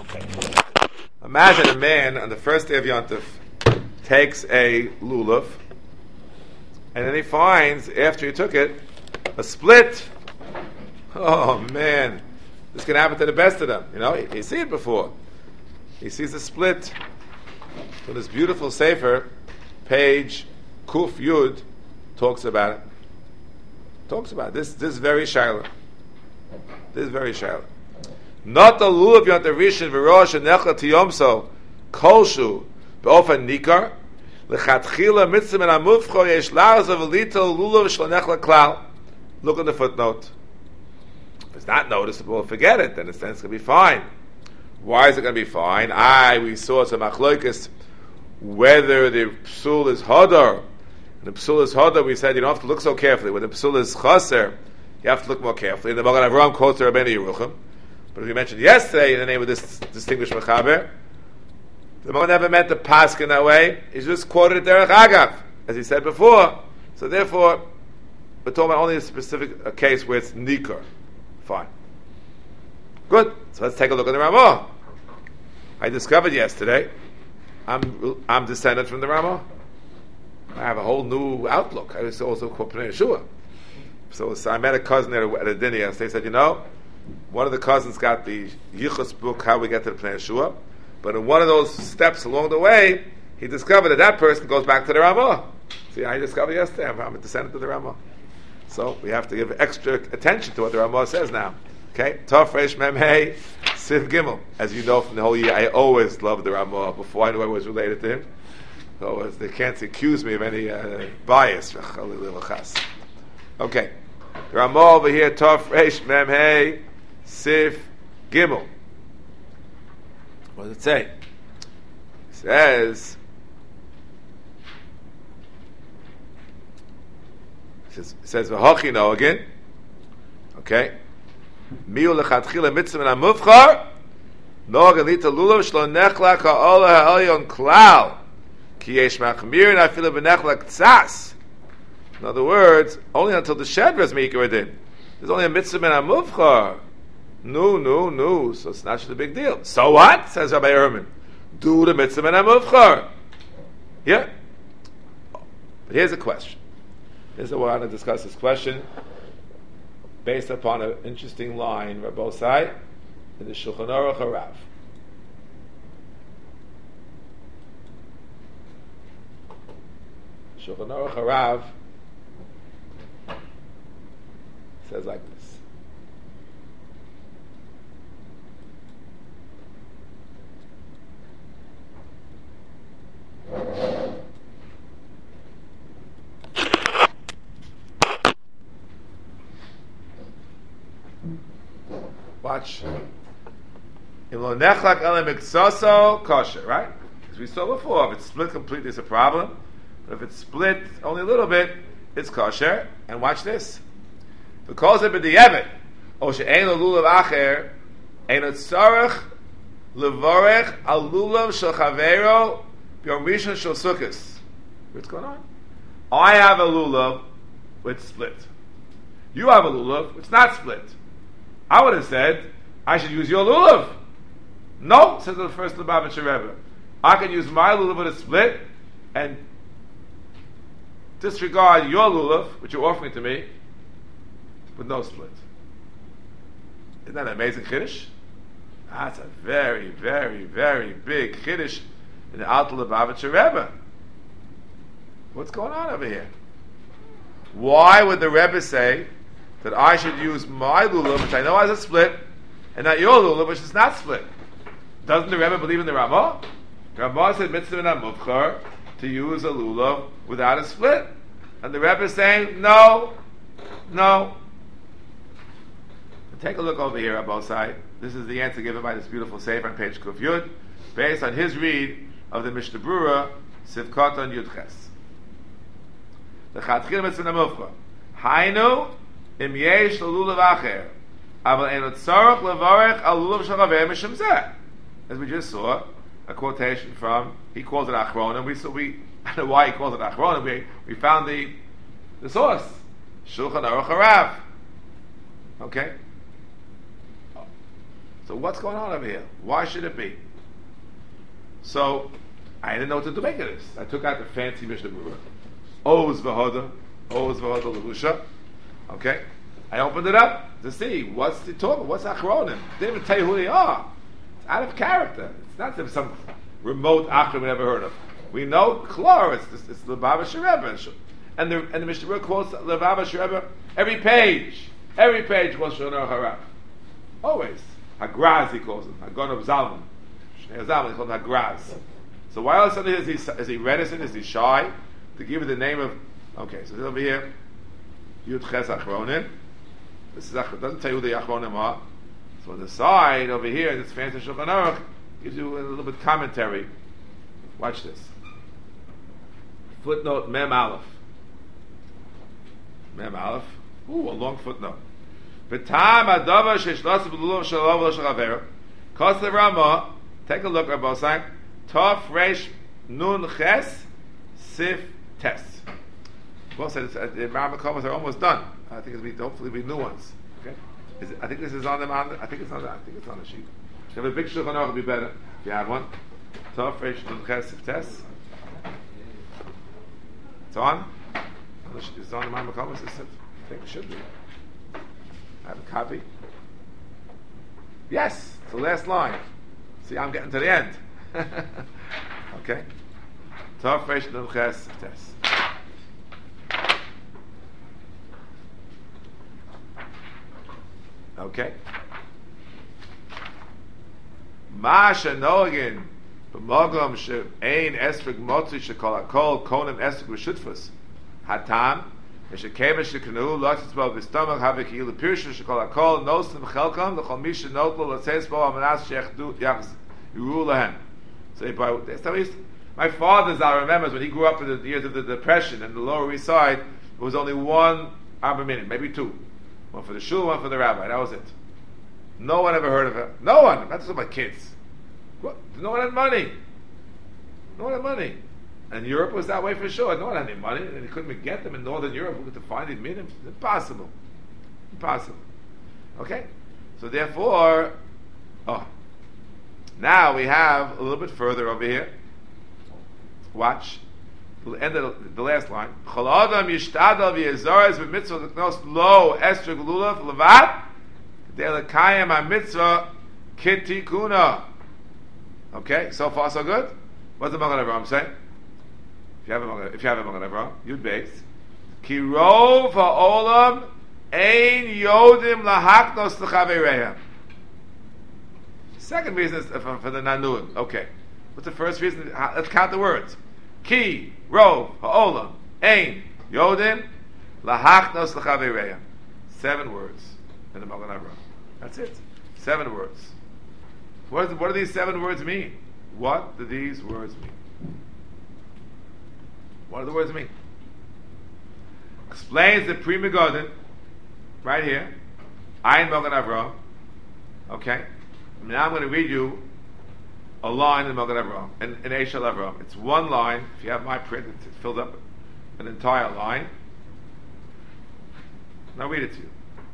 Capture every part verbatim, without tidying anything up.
Okay. Imagine a man on the first day of Yontif takes a lulav, and then he finds, after he took it, a split. Oh man, this can happen to the best of them. You know, he, he see it before. He sees a split. So this beautiful sefer, page Kuf Yud, talks about it. Talks about it. This this very shaila. This very shaila. Not the lulav Yontif Rishon v'rosh and nechla tiyomso kolshu be'ofen nikar lechatchila mitzvah min hamufcho yesh la'azav v'lito lulav shlo nechla klal. Look at the footnote. If it's not noticeable, forget it. Then it's, then it's going to be fine. Why is it going to be fine? I we saw some achloikis whether the psul is hodar. And the psul is hodar, we said you don't have to look so carefully. When the psul is chaser, you have to look more carefully. And the Magen Avraham quotes the Rabbeinu Yerucham. But as we mentioned yesterday, in the name of this distinguished mechaber, the Magen never meant to pass in that way. He just quoted it derech agav, as he said before. So therefore, we're talking about only a specific a case where it's nikar. Fine. Good. So let's take a look at the Ramah. I discovered yesterday, I'm I'm descended from the Ramah. I have a whole new outlook. I was also called Pnei Yeshua. So, so I met a cousin there at a dinner yesterday. They said, you know, one of the cousins got the Yichus book, How We Get to the Pnei Yeshua. But in one of those steps along the way, he discovered that that person goes back to the Ramah. See, I discovered yesterday, I'm, I'm a descendant of the Ramah. So we have to give extra attention to what the Ramah says now. Okay, Tov Reish Mem Hey Siv Gimel. As you know from the whole year, I always loved the Ramah before I knew I was related to him. So they can't accuse me of any uh, bias. Okay, the Ramah over here, Tov Reish Mem Hey Siv Gimel. What does it say? It says. It says v'hochino again. Okay. Miu lechatchila mitzvah min hamuvchar no galita lulav shlo nechla ka'ola ha'elyon klal ki yesh machmir na'afilu b'nechla k'tzas. In other words, only until the shedra is meikaradin. There's only a mitzvah min hamuvchar. No, no, no. So it's not such a big deal. So what? Says Rabbi Ehrman. Do the mitzvah min hamuvchar. Yeah. But here's a question. This is what I want to discuss this question based upon an interesting line, Rabbosai, in the Shulchan Aruch Harav. Shulchan Aruch Harav says like this. Watch. Kosher, right? As we saw before, if it's split completely, it's a problem. But if it's split only a little bit, it's kosher. And watch this. Because it b'di'evet, o she'ein lo lulav acher, ein tzarech levorech al lulav shel chaveiro b'yom rishon shel sukkos. What's going on? I have a lulav which split. You have a lulav which not split. I would have said, I should use your lulav. No, says the first Lubavitcher Rebbe. I can use my lulav with a split and disregard your lulav, which you're offering to me, with no split. Isn't that an amazing chiddush? That's a very, very, very big chiddush in the Alter Lubavitcher Rebbe. What's going on over here? Why would the Rebbe say that I should use my lulav, which I know has a split, and not your lulav, which is not split? Doesn't the Rebbe believe in the Ramah? The Ramah said mitzvah min hamuvchar to use a lulav without a split, and the Rebbe is saying no, no. Take a look over here on both sides. This is the answer given by this beautiful sefer on page Kuf Yud, based on his read of the Mishnah Brura Sivkot on Yud Ches. The Chatchil mitzvah min hamuvchar. Hainu im yesh lulav acher, aval ein tzarech levarech al lulav shel chaver mishum zeh. As we just saw, a quotation from, he calls it Achronim. We saw we I don't know why he calls it Achronim. We we found the the source, Shulchan Aruch Harav. Okay. So what's going on over here? Why should it be? So I didn't know what to make of this. I took out the fancy Mishnah Berurah. Oz v'hoda, Oz v'hoda l'vusha. Okay, I opened it up to see what's the talk. What's Achronim? They didn't even tell you who they are. It's out of character. It's not some remote Achron we never heard of. We know Klor. It's, it's the Lubavitcher Rebbe, and the and the Mishnah Berurah quotes the Lubavitcher Rebbe every page. Every page quotes Shlomo Harav. Always. Hagraz he calls him. Hagon of Zalman. Shnei Zalman he calls him Hagraz. So why all of a sudden is he, is he reticent? Is he shy to give you the name of? Okay, so over here, Yud Ches Achronim. This is Achron. Doesn't tell you who the Achronim are. So on the side over here, this fancy Shulchan Aruch gives you a little bit commentary. Watch this. Footnote Mem Aleph. Mem Aleph. Ooh, a long footnote. V'tam adavar sheishlas b'lulav shalom v'lo shalaver. Kos levrama. Take a look at both sides. Tov Reish Nun Ches Sif Tes. Both sides. The Rambam comments are almost done. I think it'll be hopefully be new ones. Okay. Is it, I think this is on the on. I think it's on. The, I think it's on the sheet. If you have a big Shulchan Aruch, it'll be better. If you have one. Tov Reish Nun Ches Sif Tes. It's on. It's on the Rambam comments. I think it should be. I have a copy. Yes, it's the last line. See, I'm getting to the end. Okay. Tov Reish Nun Ches Tes. Okay. Ma shenogin b'mogam she'ein esrog motzi shekol hakol konim esrog v'shutfus hatam. Eshekeva shekanu lotzis bo v'stomach havik yilu pirshu shekol hakol nosim chelkam l'chol misha notlo l'tzeis bo amanas shechdu yachz yiru lahem. So that's how he used to, my father's I remember when he grew up in the years of the Depression in the Lower East Side, there was only one Arba Minim, maybe two. One for the shul, one for the rabbi. That was it. No one ever heard of it. No one. Not just about kids. What? No one had money. No one had money. And Europe was that way for sure. No one had any money, and they couldn't even get them in Northern Europe. Who could find it? Minim? Impossible. Impossible. Okay? So therefore, oh, now we have a little bit further over here. Watch. The end of the, the last line. Chol adam yishtadal v'yezorez v'mitzvah l'knos lo esrog lulav levat k'dei l'kayim ha-mitzvah kitikuna. Okay, so far so good. What's the Magen Avraham say? If you have a Magen, if you have a Magen Avraham, Yud Beis. Ki rov ha'olam ein yodim lahaknos l'chaveirehem. Second reason is for, for the Nanun. Okay. What's the first reason? Let's count the words. Ki, Rov, Ha'olam, Ein, Yodim, Lahachnos L'chaveireim. Seven words in the Magen Avraham. That's it. Seven words. What, is, what do these seven words mean? What do these words mean? What do the words mean? Explains the Pri Megadim, right here. Ein Magen Avraham. Okay? Now I'm going to read you a line in Magen Avraham, in, in Eishel Avraham. It's one line. If you have my print, it's filled up an entire line. Now read it to you.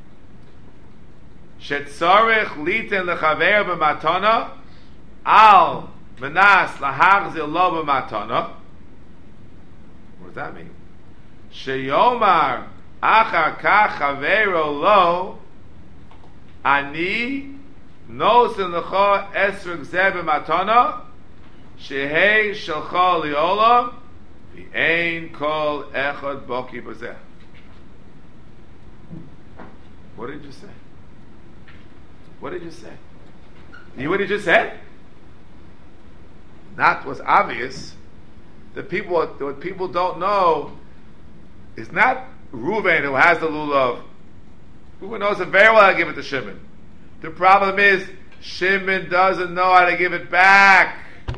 Shetzarech liten lechaver b'matana al menas lahachzir lo b'matana. What does that mean? Sheyomar achar kach chavero lo ani nosin lecha esrog zeh b'matana shehei shelcha liolam v'ein kol echad boki b'zeh. What did you say? What did you say? You what did you say? Not what's obvious. The people, what people don't know is not Reuven who has the lulav. Reuven knows it very well how to give it to Shimon. The problem is Shimon doesn't know how to give it back.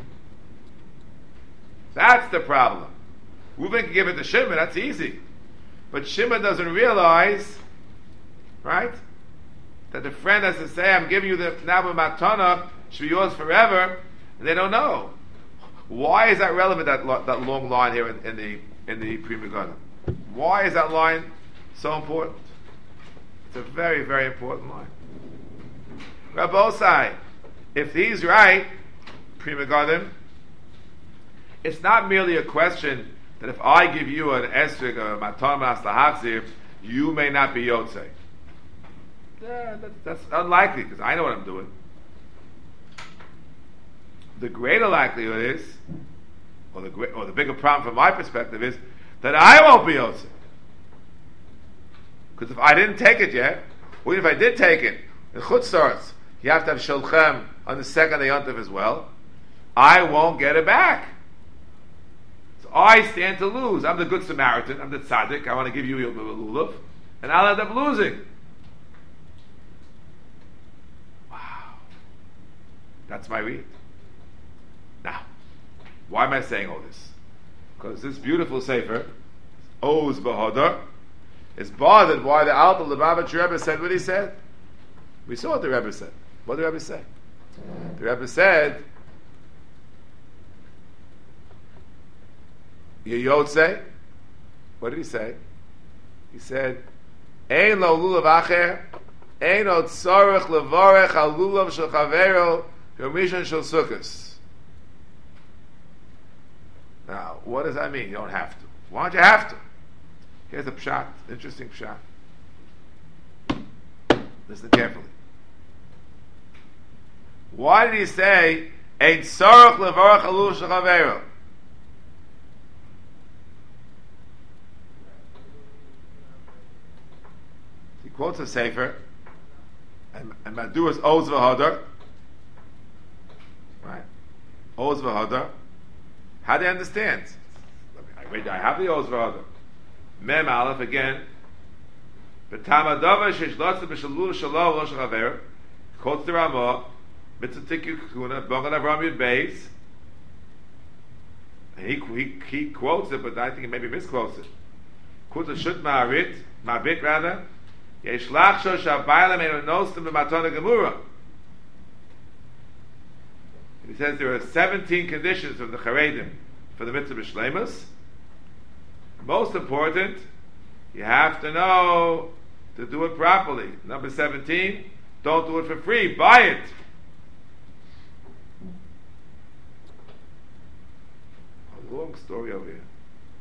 That's the problem. Reuven can give it to Shimon. That's easy, but Shimon doesn't realize, right, that the friend has to say, I'm giving you the Nabba Matana, should be yours forever, and they don't know. Why is that relevant, that lo- that long line here in, in the in the Pri Megadim? Why is that line so important? It's a very, very important line. Rabbosai, if he's right, Prima Godim, it's not merely a question that if I give you an esrig or a maton mas lahachzir, you may not be yotzei. Yeah, that, that's unlikely because I know what I'm doing. The greater likelihood is, or the great, or the bigger problem from my perspective is that I won't be yotzei. Because if I didn't take it yet, or even if I did take it, in chutzars, you have to have shulchem on the second day yontif as well. I won't get it back. So I stand to lose. I'm the good Samaritan. I'm the tzaddik. I want to give you a lulav, and I'll end up losing. Wow, that's my read. Now, why am I saying all this? Because this beautiful sefer, Oz Bahadar, is bothered why the Alter Lubavitch Rebbe said what he said. We saw what the Rebbe said. What did the Rebbe say? The Rebbe said, Yeyotze. What did he say? He said, Ein lo lulav acher, ein lo tzorech levorech al lulav shel chavero yomishon shel sukkos. Now, what does that mean? You don't have to. Why don't you have to? Here's a pshat, interesting pshat. Listen carefully. Why did he say, Ein tzorech levorech al lulav shel chavero? Quotes a sefer, and, and Madu is Oz v'Hadar, right? Oz v'Hadar. How do you understand? I read. I have the Oz v'Hadar. Mem Aleph again. B'tamadava sheishlotze b'shalul shalom lo shachaver. Quotes the Ramah. Mitzvah tikyu kuna bogan Avram Yud Beis. And he, he he quotes it, but I think he maybe misquotes it. Quotes a shut ma'arit, ma'bit rather. He says there are seventeen conditions of the Charedim for the mitzvah b'shleimus. Most important, you have to know to do it properly. Number seventeen, don't do it for free, buy it. A long story over here.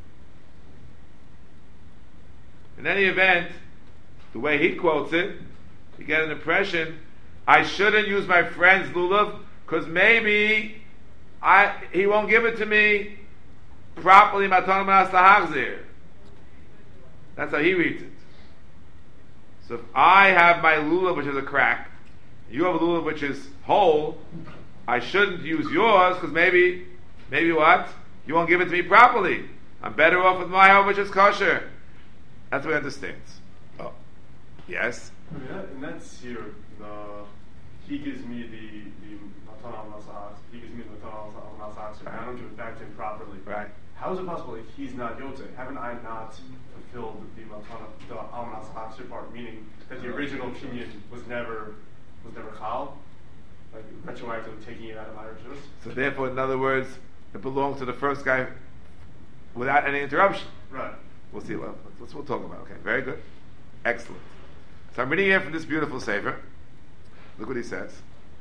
In any event, the way he quotes it, you get an impression, I shouldn't use my friend's lulav because maybe I he won't give it to me properly. Matan mas lahachzir. That's how he reads it. So if I have my lulav which is a crack, you have a lulav which is whole, I shouldn't use yours because maybe, maybe what? You won't give it to me properly. I'm better off with my home which is kosher. That's what he understands. Oh. Yes. I mean, that, and that's here. The he gives me the the matan al nasach. He gives me the matan al nasach. So I don't give it back to him properly. Right. How is it possible if he's not yotze? Haven't I not fulfilled the matan the al nasach part? Meaning that the original opinion was never was never chal, like retroactively taking it out of my rishus. So therefore, in other words, it belongs to the first guy without any interruption. Right. We'll see. Well, let's we'll talk about. It. Okay. Very good. Excellent. So I'm reading here from this beautiful sefer. Look what he says.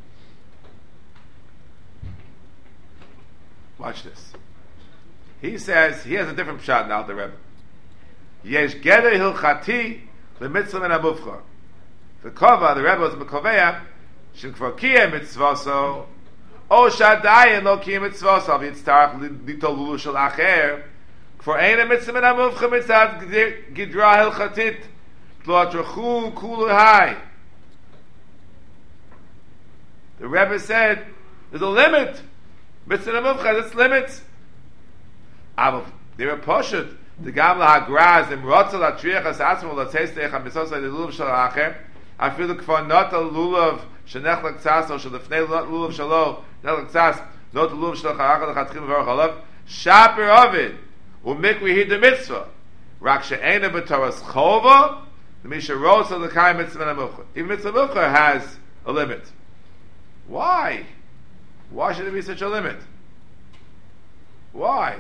Watch this. He says he has a different pshat now. The Rebbe. Yesh geder hilchati lemitzvah min hamufchar. The kova the Rebbe was mekoveya shem kvar kiyem mitzvaso o shadayin lo kiyem mitzvaso v'yitztarach litol lulu shel acher kvar ein mitzvah min hamufchar mitzad gidra hilchatit. The Rebbe said, there's a limit. There's limits. There are poshut. The gamla hagraz im rotzel atriach as asmo latzestech am misos the lulav shel acher. I feel like for not a lulav shenech laktsas or shelefnei lulav shelo nech laktsas not a lulav shel acher lechatchim v'arach alav shaper ovid umikri hid the mitzvah rak she'ena b'toras chova. The Misha wrote so the Kai Mitzvah Mukhar. Even Mitzvah Mukhar has a limit. Why? Why should there be such a limit? Why?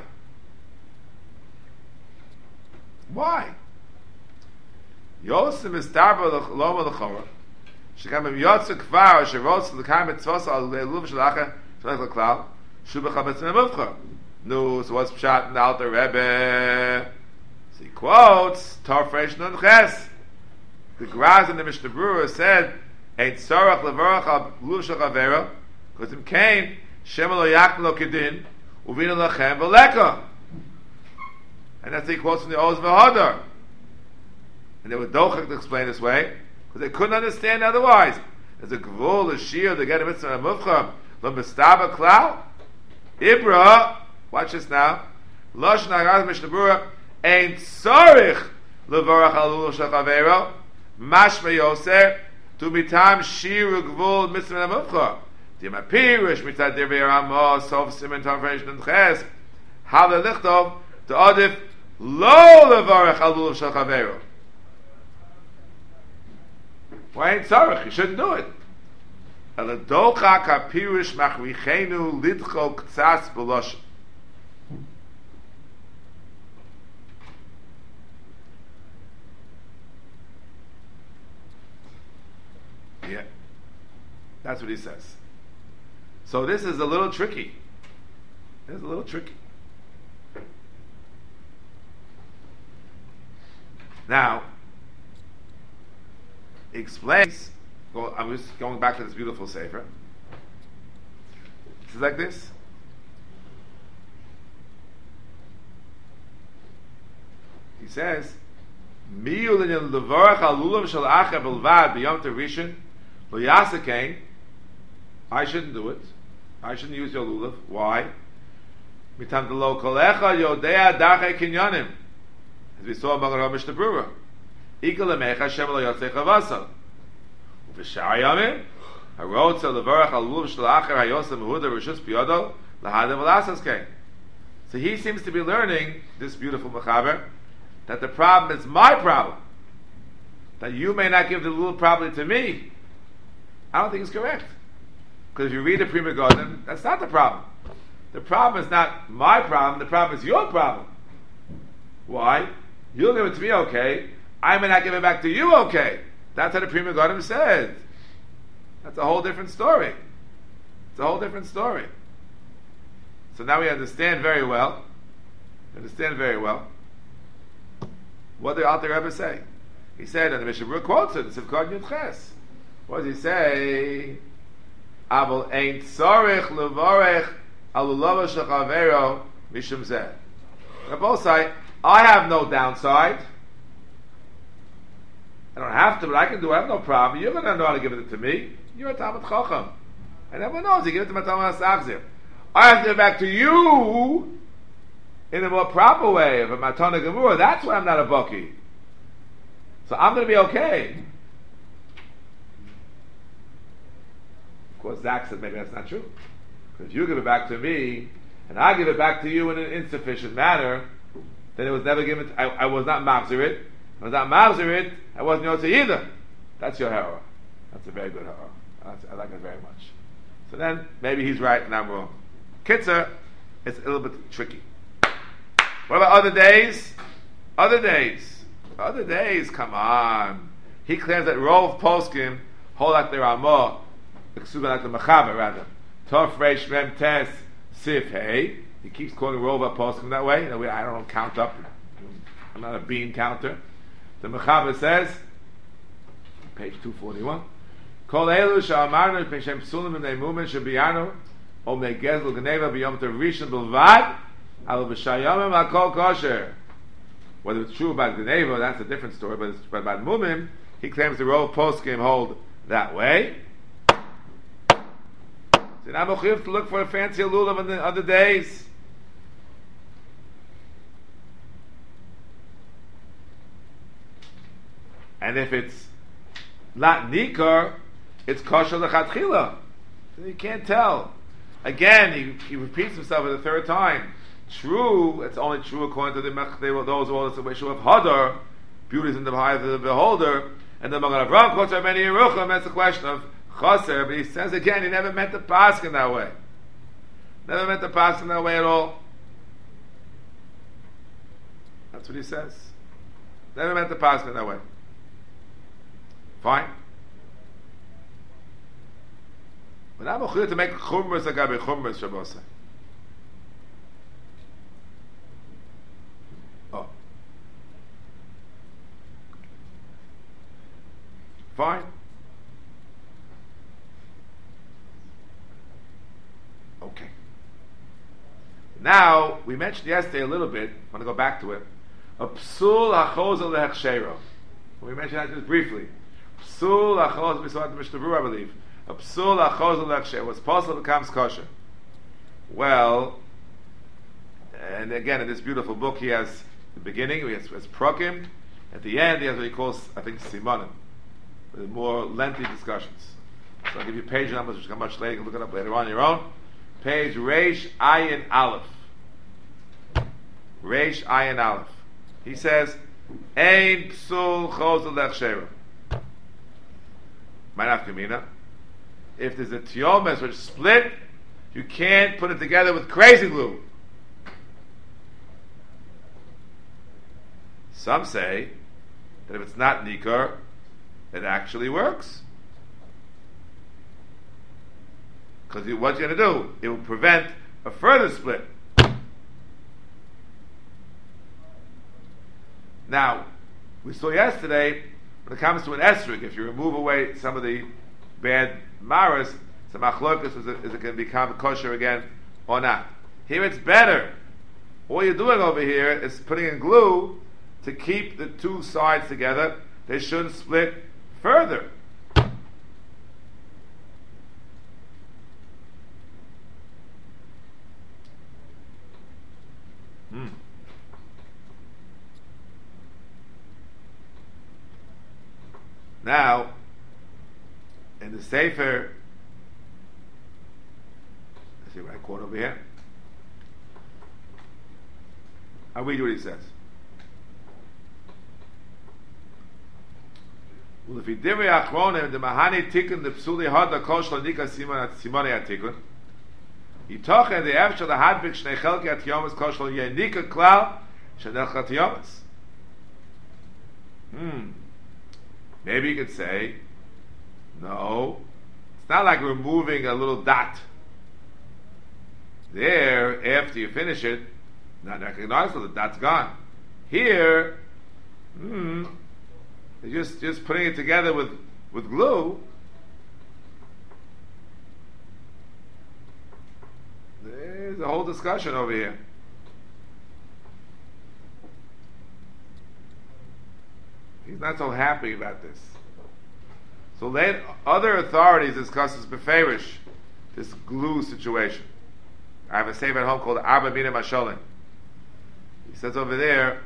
Why? Yosem is Tarba Loma L'chora שגם אם יוצא כבר, שרוצה לקיים מצוות על לוב של אחר, שלך לכלל, שוב בחמץ ממובחר. No, so what's Pshat in the Alter Rebbe? So he quotes Tarfresh Nun Ches. The Graz in the Mishnah Berurah said, Ein Tzorach Levarach Al Luv Shel Chavero, because him came, Shem Lo Yakn Lo Kedin, Uvina Lachem V'Leka. And that's what he quotes from the Oz V'Hodar. And they were Dochak to explain this way, because they couldn't understand otherwise. There's a Gvul, a Shir, they get a Mitzvah Muvcham, Lo Mistaba Klau, Ibra, watch this now. Lashon Hagaz Mishnah Berurah Ein Tzorich Levarach Al Lulav Shel Chavero Mashma Yoser Tu Mitam Shir Gvul Mitzvah Muvcha Dim Apirish Mitzad Dirvei Ramah Sof Simen Tarfresh Nun Ches Hale Lichtov To Adif Lo Levarach Al Lulav Shel Chavero. Why ain't Tzorich? You shouldn't do it. Eladocha Kapirish Machrichenu Lidcho Ktsas B'Loshen. Yeah, that's what he says. So this is a little tricky. It's a little tricky. Now, he explains. Well, I'm just going back to this beautiful sefer. It's like this. He says, "Miyulin levarach alulav shel acher belvad b'yom terishin loyasekein." I shouldn't do it. I shouldn't use your lulav. Why? Mitam delo kolecha yodea dachei kinyanim, as we saw among our Mishnah Berurah. Ikal lemecha shem lo yotzei chavasal. V'shar yamim harotza levarach alulav shel acher hayosem mehuda rishus biyado lahadem v'lasaskein. So he seems to be learning this beautiful mechaber, that the problem is my problem. That you may not give the lulav properly to me. I don't think it's correct. Because if you read the Pri Megadim, that's not the problem. The problem is not my problem, the problem is your problem. Why? You'll give it to me okay, I may not give it back to you okay. That's how the Pri Megadim said. That's a whole different story. It's a whole different story. So now we understand very well, understand very well, what did the Alter Rebbe say? He said, and the Mishnah Berurah quotes it, the Sivkot Yud Ches. What does he say? Aval ein tzorich levarech al lulav shel chavero mishum zeh. They both say, I have no downside. I don't have to, but I can do it. I have no problem. You're going to know how to give it to me. You're a Talmud Chacham. And everyone knows you give it to my Talmud Asachzir. I have to give it back to you in a more proper way of a Matana Gemura. That's why I'm not a Baki. So I'm going to be okay. Of course, Zach said maybe that's not true. Because if you give it back to me, and I give it back to you in an insufficient manner, then it was never given to, I, I was not Mavzir it. I was not Mavzir it, I wasn't Yotze either. That's your hera. That's a very good hera. I like it very much. So then, maybe he's right and I'm wrong. Kitzer, it's a little bit tricky. What about other days? Other days. Other days, come on. He claims that Rov Poskim hold like the Ramah, like the Mechaber rather. Tov Reish Mem Tes Sif Hey. He keeps calling Rov Poskim that way. I don't count up. I'm not a bean counter. The Mechaber says, page two forty-one, Kol Elu Sha'amarnu Peshem Psulim B'nei Mumen Shebiyanu O Megezl Gneva B'yom Rishon B'lvad Al B'shayomim Hakol Kosher. Whether it's true about Gneva, that's a different story, but, it's, but about Mumim, he claims the Rov Poskim hold that way. So now we have to look for a fancy lulav on the other days. And if it's not nikar, it's kosher lechatchila. So you can't tell. Again, he, he repeats himself for the third time. True, it's only true according to the Mechdei, those all the issue of hadar, beauty is in the eye of the beholder, and the Magen Avraham quotes our many Yerucham. That's a question of chaser, but he says again, he never meant the pask in that way. Never meant the pask in that way at all. That's what he says. Never meant the pask in that way. Fine. But I'm a to make chumras agabe chumras Shabbos. Oh. Fine. Okay. Now, we mentioned yesterday a little bit, I want to go back to it. A psul hachoz lehechshero. We mentioned that just briefly. Psul hachoz, we saw it in Mishnah Berurah, I believe. A psul hachoz lehechshero. What's possible becomes kosher. Well, and again, in this beautiful book, he has the beginning, he has, has prokim. At the end, he has what he calls, I think, simanim. With more lengthy discussions. So I'll give you page numbers, which come much later. You can look it up later on your own. Page Reish Ayin Aleph. Reish Ayin Aleph. He says, Ein psul chozel lechshera. Ma'naf kamina. If there's a tiomes which split, you can't put it together with crazy glue. Some say that if it's not nikar, it actually works. Because what you're going to do, it will prevent a further split. Now, we saw yesterday, when it comes to an esrog, if you remove away some of the bad maras, some achlokas, is it, is it going to become kosher again or not? Here it's better. All you're doing over here is putting in glue to keep the two sides together. They shouldn't split further. Hmm. Now, in the Sefer, let's see what I quote over here. I'll read you what he says. Well, if he did achronim the mahani tikkun the psuli hada koshla nika simon simone atikun. Yitochen the after the hadbik shnei chelki at yomas koshla yenika klal shenechat yomas. Hmm. Maybe you could say, no, it's not like removing a little dot. There, after you finish it, not recognizable, the dot's gone. Here, hmm, you're just, just putting it together with, with glue. There's a whole discussion over here. He's not so happy about this. So let other authorities discuss this beferish, this glue situation. I have a sefer at home called Abba Bina Masholim. He says over there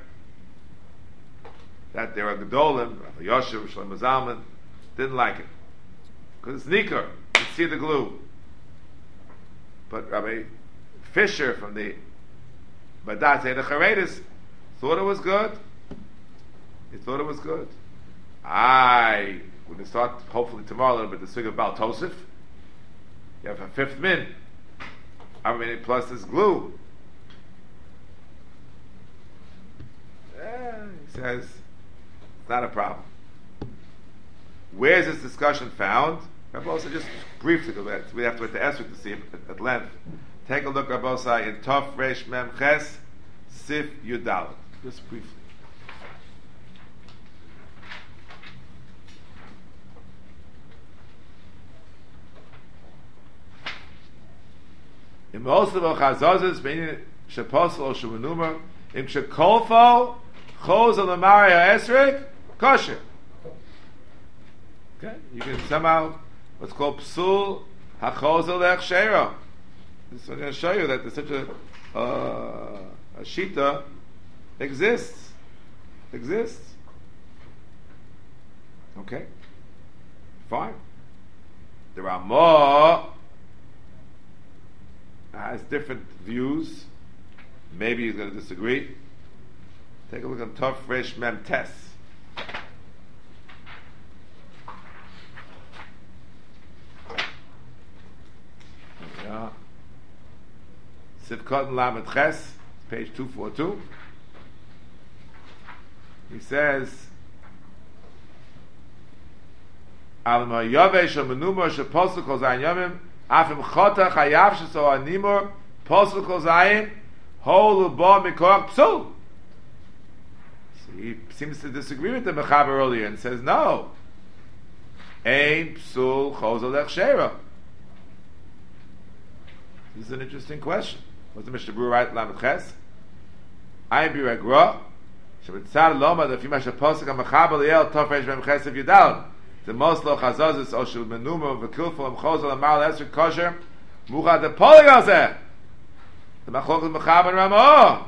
that there are Gedolim, Rabbi Yosef, Shlomo Zalman, didn't like it. Because it's nikar, you see the glue. But Rabbi Fisher from the Badat Zayda Charedis thought it was good. He thought it was good. I, we're going to start hopefully tomorrow a little bit the sugi of Baal Tosef. You have a fifth min. I mean, plus this glue. Yeah, he says, it's not a problem. Where is this discussion found? Rabbi also just briefly, we have to go to Esrog to see it at, at length. Take a look, Rabbi Osai, in Tov Reish Mem Ches Sif Yudal. Just briefly. In most of the chazazes, meaning sheposel or shemenumah, im shekolfo choz al amaria esrog kosher. Okay, you can somehow what's called psul hachoz al echshera. This is going to show you that there's such a uh, a shita exists, exists. Okay, fine. There are more. Has different views. Maybe he's going to disagree. Take a look at Tov Reish Mem Tes. Yeah. Sivkot Lamed Ches, page two forty-two. He says, Al Mayavesh Amenuma Sheposuk Ozan Yomim Afim chota chayav sheso animur posel kol zayin hol ubo mikor psul. He seems to disagree with the Mechaber earlier and says no. Ein psul chozol echshera. This is an interesting question. What's the Mishnah Berurah right? Lamed Ches. Ein biragra. Shebetzad loma the fimash apostle Mechaber liel tofresh b'em Ches of Yudal. The most lo chazazis o shel menuma v'kilful am chozol amar l'esher kosher muchad the poligazeh. The Machlokes Mechaber and Ramah.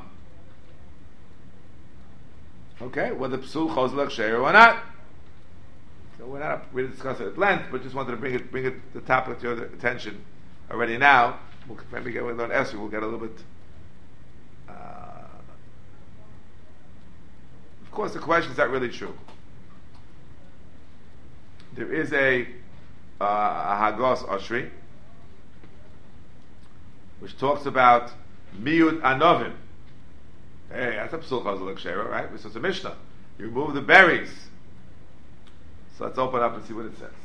Okay, whether psul chozol echshera or not. So we're not really discussing it at length, but just wanted to bring it, bring it the topic to your attention already now. We'll maybe get with on Esther. We'll get a little bit. Uh, of course, the question is that really true. There is a, uh, a Hagos Oshri, which talks about miut anovim. Hey, that's a psul chazal l'kshera, right? This is a Mishnah. You remove the berries. So let's open up and see what it says.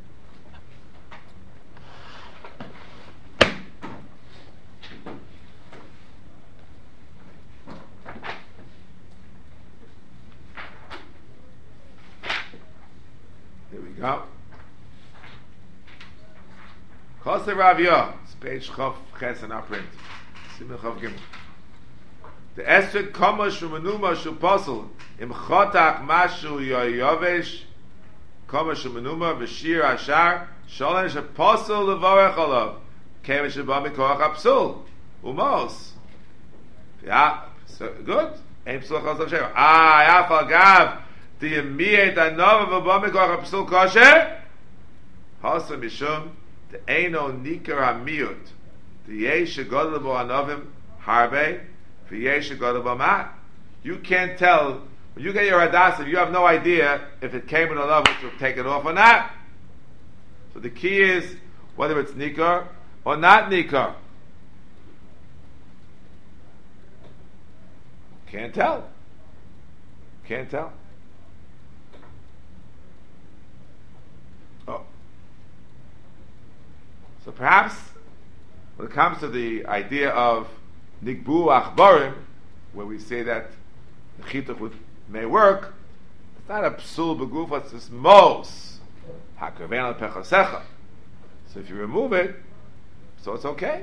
Here we go. Kosev Rav Yah. It's page Chof Ches in our print. Simon Chof Gimel. The esrog kama shu menuma shu posel im chotach mashu yoyovesh kama shu menuma v'shir ashar sholem she posel levorech olav kemen sheba mikoach apsul umos. Yeah, so good. Ein psul chazal sheva. Ah, yafal gav the yemiyet anov v'ba mikoach apsul kosher hasa mishum the eino nikar hamiyut the yesh shegodel bo anovim harbe. You can't tell when you get your hadassah. You have no idea if it came in a level to take it off or not. So the key is whether it's nikar or not nikar. Can't tell. Can't tell. Oh, so perhaps when it comes to the idea of Nikbu achbarim, where we say that the chituch may work, it's not a psul beguf, it's this mos hakraven al pechasecha. So if you remove it, so it's okay.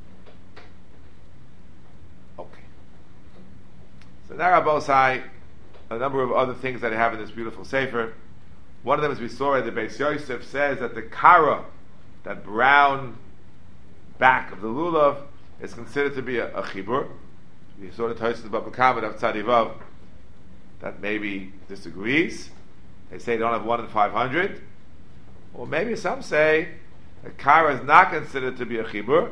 Okay. So now Rabbosai, a number of other things that I have in this beautiful sefer. One of them, as we saw at the Beis Yosef, says that the kara, that brown back of the lulav, is considered to be a, a chibur. We saw the Tosfos Baba Kama of Tzadivav that maybe disagrees. They say they don't have one in five hundred. Or maybe some say that kara is not considered to be a chibur,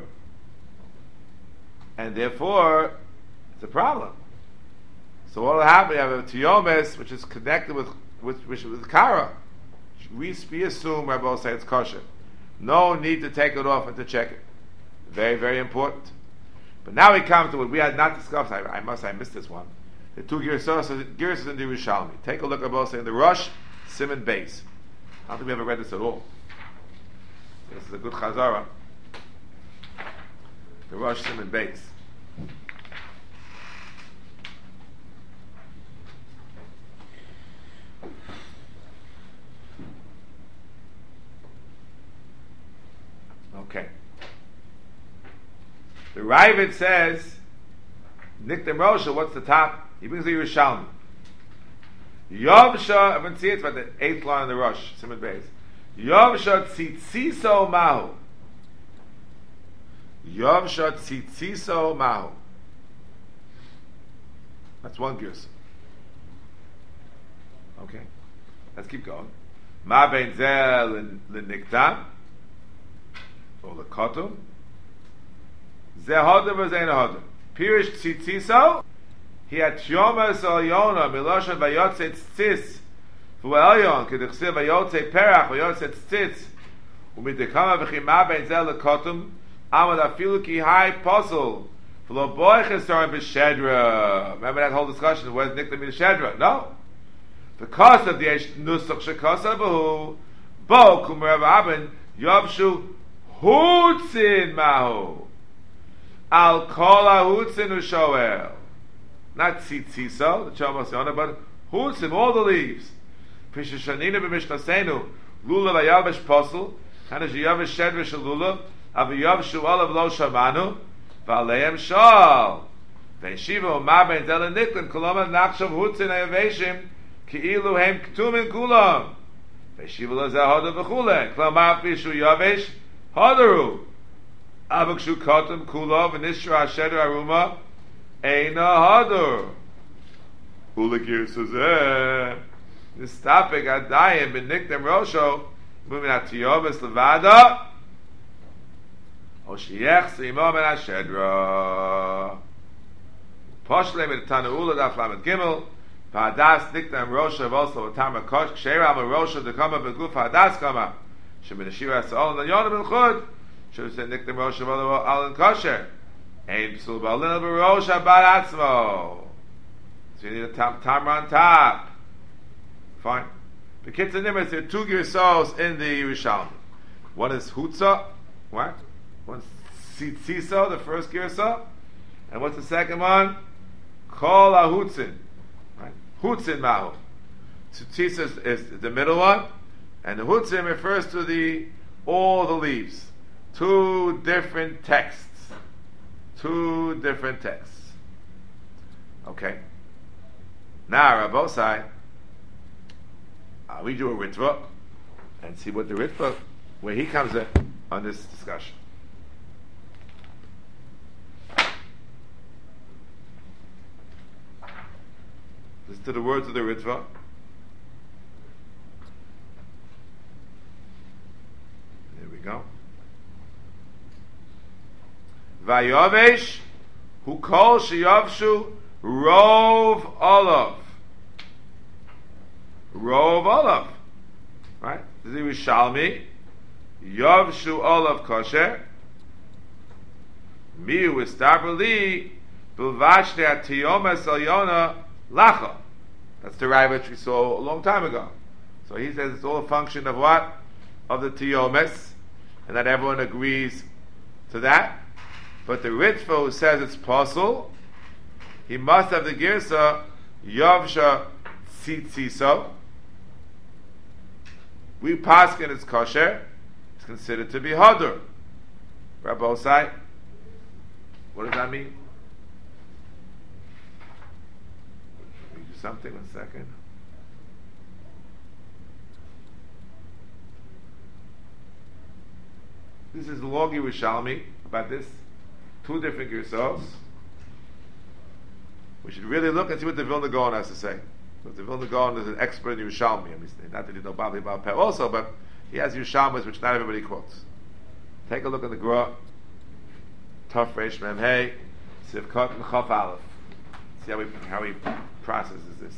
and therefore it's a problem. So what will happen? You have a tiyomes which is connected with with, with, with kara. We, we assume Rabbi say it's kosher. No need to take it off and to check it. Very, very important. But now we come to what we had not discussed. I, I must I missed this one. The two Girsos in the Yerushalmi. Take a look at both in the Rosh, Simon Beis. I don't think we ever read this at all. This is a good Chazara. The Rosh, Simon Beis. Okay. The Ravid says, Nikdem Rosha, what's the top? He brings the Yerushalmi. Yovsha, everyone see it, it's about the eighth line of the Rosh, Simon Beis. Yovsha tzitziso mahu. Yovsha tzitziso mahu. That's one gears. Okay. Let's keep going. Ma ben zeh l'nikdam, or l'kotum. Zehodem or Zeinahodem. Pirish tzitziso, he had Tyomas al Yona, Miloshan Vayotze Tzitz, V'elyon, K'dichsiv Vayotze Perach, Vayotze Tzitz, U'midekama v'chima ben zel l'kotum, Amad afilu ki hai posel, V'lo boiches torim b'shedra. Remember that whole discussion, where's Nikdam b'shedra? No. Because of the Nusach Shekasa B'hu, Bo Kumerav Abin, Yovshu Hutzin mahu. Al kol hutzin ushoel. Not tzitziso, the chomos yona, but hutzin, all the leaves. Pishishanina b'mishnasenu, lulav ayavesh posel, hanash yavesh shedvesh lulav, avayav shu'alav lo shamanu, v'aleim shal. Ve'shiva u'maben zelen niklan, koloma nachshav hutzin ayaveshim, ki'ilu hem ktumin kulam. Ve'shiva lo zahodu v'chule, klama pishu yavesh, hadaru. Avakshu kotum kulav, v'nishra ashedu aruma, eina hadur. Ulagir suzeh. This topic, Adayim, Benikdem Rosho, moving out to Yovis Levada, Oshiyech Simo Ben Ashedra. Poshle with Tanuula Daf Lamed Gimel, Padas Nikdem Rosho, also Tama Kosh, Sheram Rosho, the Kama Beguf Hadas Kama, Sheminashira Sa'ol, and Yonah Ben Chud, should say Nikdem Rosho, Alan Kosher, Ein Psul Balin Rosho Bad Atzmo. So you need a tam Tamra on top. Fine. The kids and Nimbus, there are two Girsos in the Yerushalmi. One is Hutza, what? One's Tzitziso, the first Girsa. And what's the second one? Kol HaHutzin. Right? Hutzin Mahu. Tzitziso is, is the middle one. And the Hutzin refers to the all the leaves. Two different texts. Two different texts. Okay. Now, Rabbosai, Uh, we do a Ritva and see what the Ritva, where he comes in on this discussion. Listen to the words of the Ritva. There we go. Vayovesh hu kol sheyavshu rov olav. Rov olav, right? This is Yerushalmi. Yavshu olav kosher. Miu istabeli bilvashne atiyomes alyona lacha. That's the Rai which we saw a long time ago. So he says it's all a function of what? Of the tiyomes, and that everyone agrees to that. But the Ritva who says it's possible, he must have the girsa Yavsha tzitziso. We paskin it's kosher. It's considered to be hadur. Rabbosai, what does that mean? Let me do something. One second. This is the Log Yerushalmi about this. Two different girsos. We should really look and see what the Vilna Gaon has to say. Because the Vilna Gaon is an expert in Yerushalmi. I mean, not that he knows Bali Baal Peh also, but he has Yerushalmis which not everybody quotes. Take a look at the Gra, Taf Reish Mem Hey, Sivkot and Chaf Aleph. See how he how he processes this.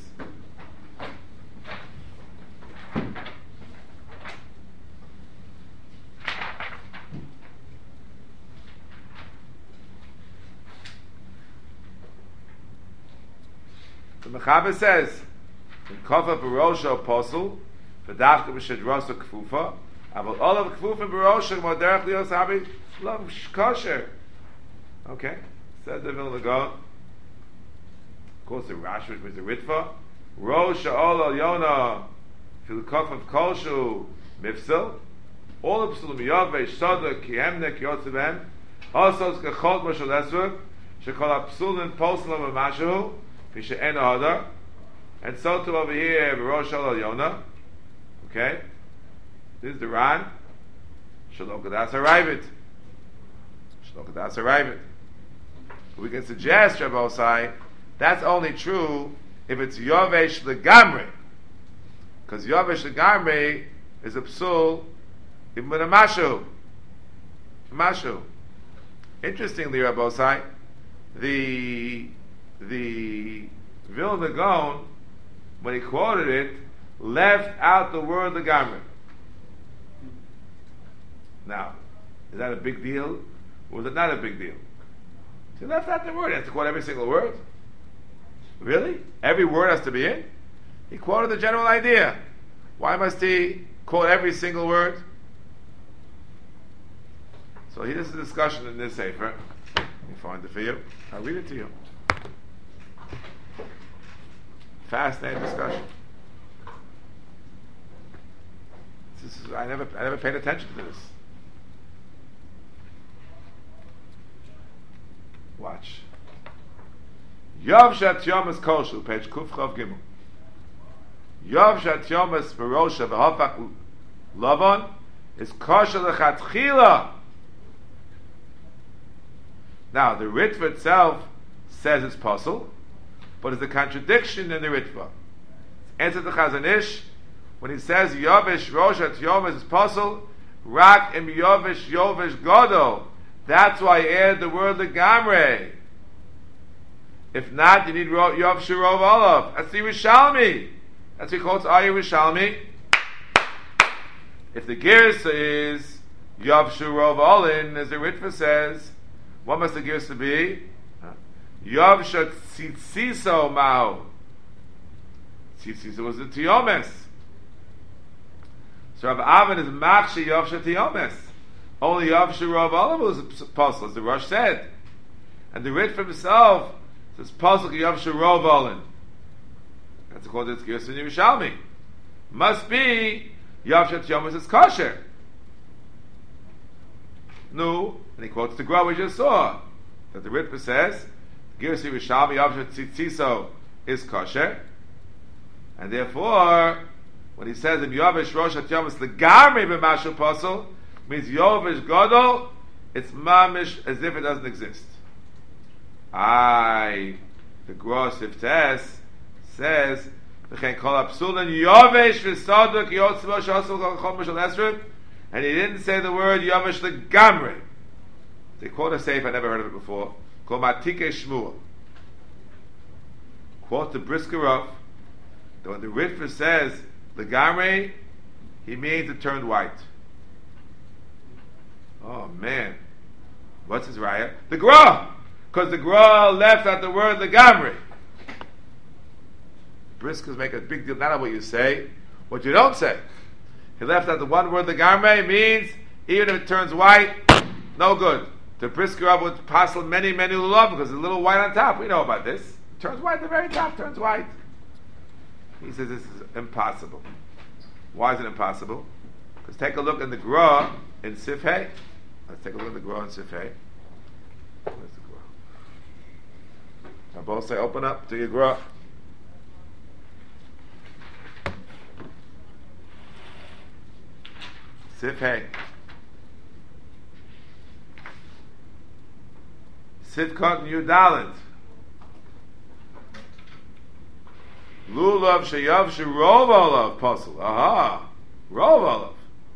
The Mechaber says, in Kofa Barosha Apostle, V'davka B'shedrosa Kfufa, Aval Olav Kfufa Barosha, Moderach Lios Habi, Love Kosher. Okay, says the Vilna Gaon. Of course, the Rashi, which was the Ritva, Rosh Ol Yona, Fil Kofa Kolshu, Mifsel, all of Psulim Yaveh, Shoda, Kiemne, Kyotzevem, also Skachot Mashal Esrog, Shekol Psulim Poslam Mashu, Fisha En Hadar, and so too over here, Rosh Ol Yona. Okay, this is the Ran. Shalokadas Harayvit. Shalokadas Harayvit. We can suggest, Rabbosai, that's only true if it's Yovesh Legamri. Because Yovesh Legamri is a psul ibn a mashu. Mashu. Interestingly, Rabbosai, the the Vilna Gaon, when he quoted it, left out the word Legamri. Now, is that a big deal? Or is it not a big deal? He left out the word. He has to quote every single word. Really? Every word has to be in? He quoted the general idea. Why must he quote every single word? So here's a discussion in this sefer. Let me find it for you. I'll read it to you. Fascinating discussion. This is, I never, I never paid attention to this. Watch. Yov Shat Yomas Koshu, page Kuf Chav Gimel. Yov Shat Yomas Berosha v'Hafach Lavon is kosher lechatchila. Now the Ritva itself says it's possible, but it's a contradiction in the Ritva. Answer the Chazon Ish when he says Yovish Rosh At Yomas is possible. Rak im Yovish Yovish Godo. That's why I add the word legamre. If not, you need Yov Shirov Olav. That's the Yerushalmi. That's what he calls Ayah Yerushalmi. If the Girsa is Yov Shirov Olin, as the Ritva says, what must the Girsa be? Yov Shat Tzitziso Mao. Tzitziso was the Tiyomes. So Rav Avin is Machshi Yov Shat Tiyomes. Only Yov Shirov Olav was possible, as the Rosh said. And the Ritva himself says Pasuk Yov Shirov Olin. That's called its Girsa in Yerushalmi. Must be Yov Shat Yomas is kosher. No, and he quotes the Gra we just saw that the Ritva says Girsa Yerushalmi Yov Shat Tzitziso is kosher, and therefore when he says in Yovish Rosh Shat Yomas legamri b'mashu pasel means Yovish Gadol, it's mamish as if it doesn't exist. I, the Gra Siftes says, and he didn't say the word Yovish legamri. They quote a seif, I never heard of it before, called Matike Shmuel. Quote the Briskerov, that when the Ritva says legamri, he means it turned white. Oh man, what's his raya? The Gra! Because the Gra left out the word legamri. Briskers make a big deal not of what you say, what you don't say. He left out the one word legamri means even if it turns white, no good. The brisker up would passel many, many lulav because it's a little white on top. We know about this. It turns white, the very top turns white. He says this is impossible. Why is it impossible? Because take a look in the Gra in Sifhei. Let's take a look at the Gra in Sifhei. Where's the Gra? Now both say open up to your Gra. Sifhei. Sitkot Yudalent. Lulav sheyav sherov olav pasul. Aha. Rov olav.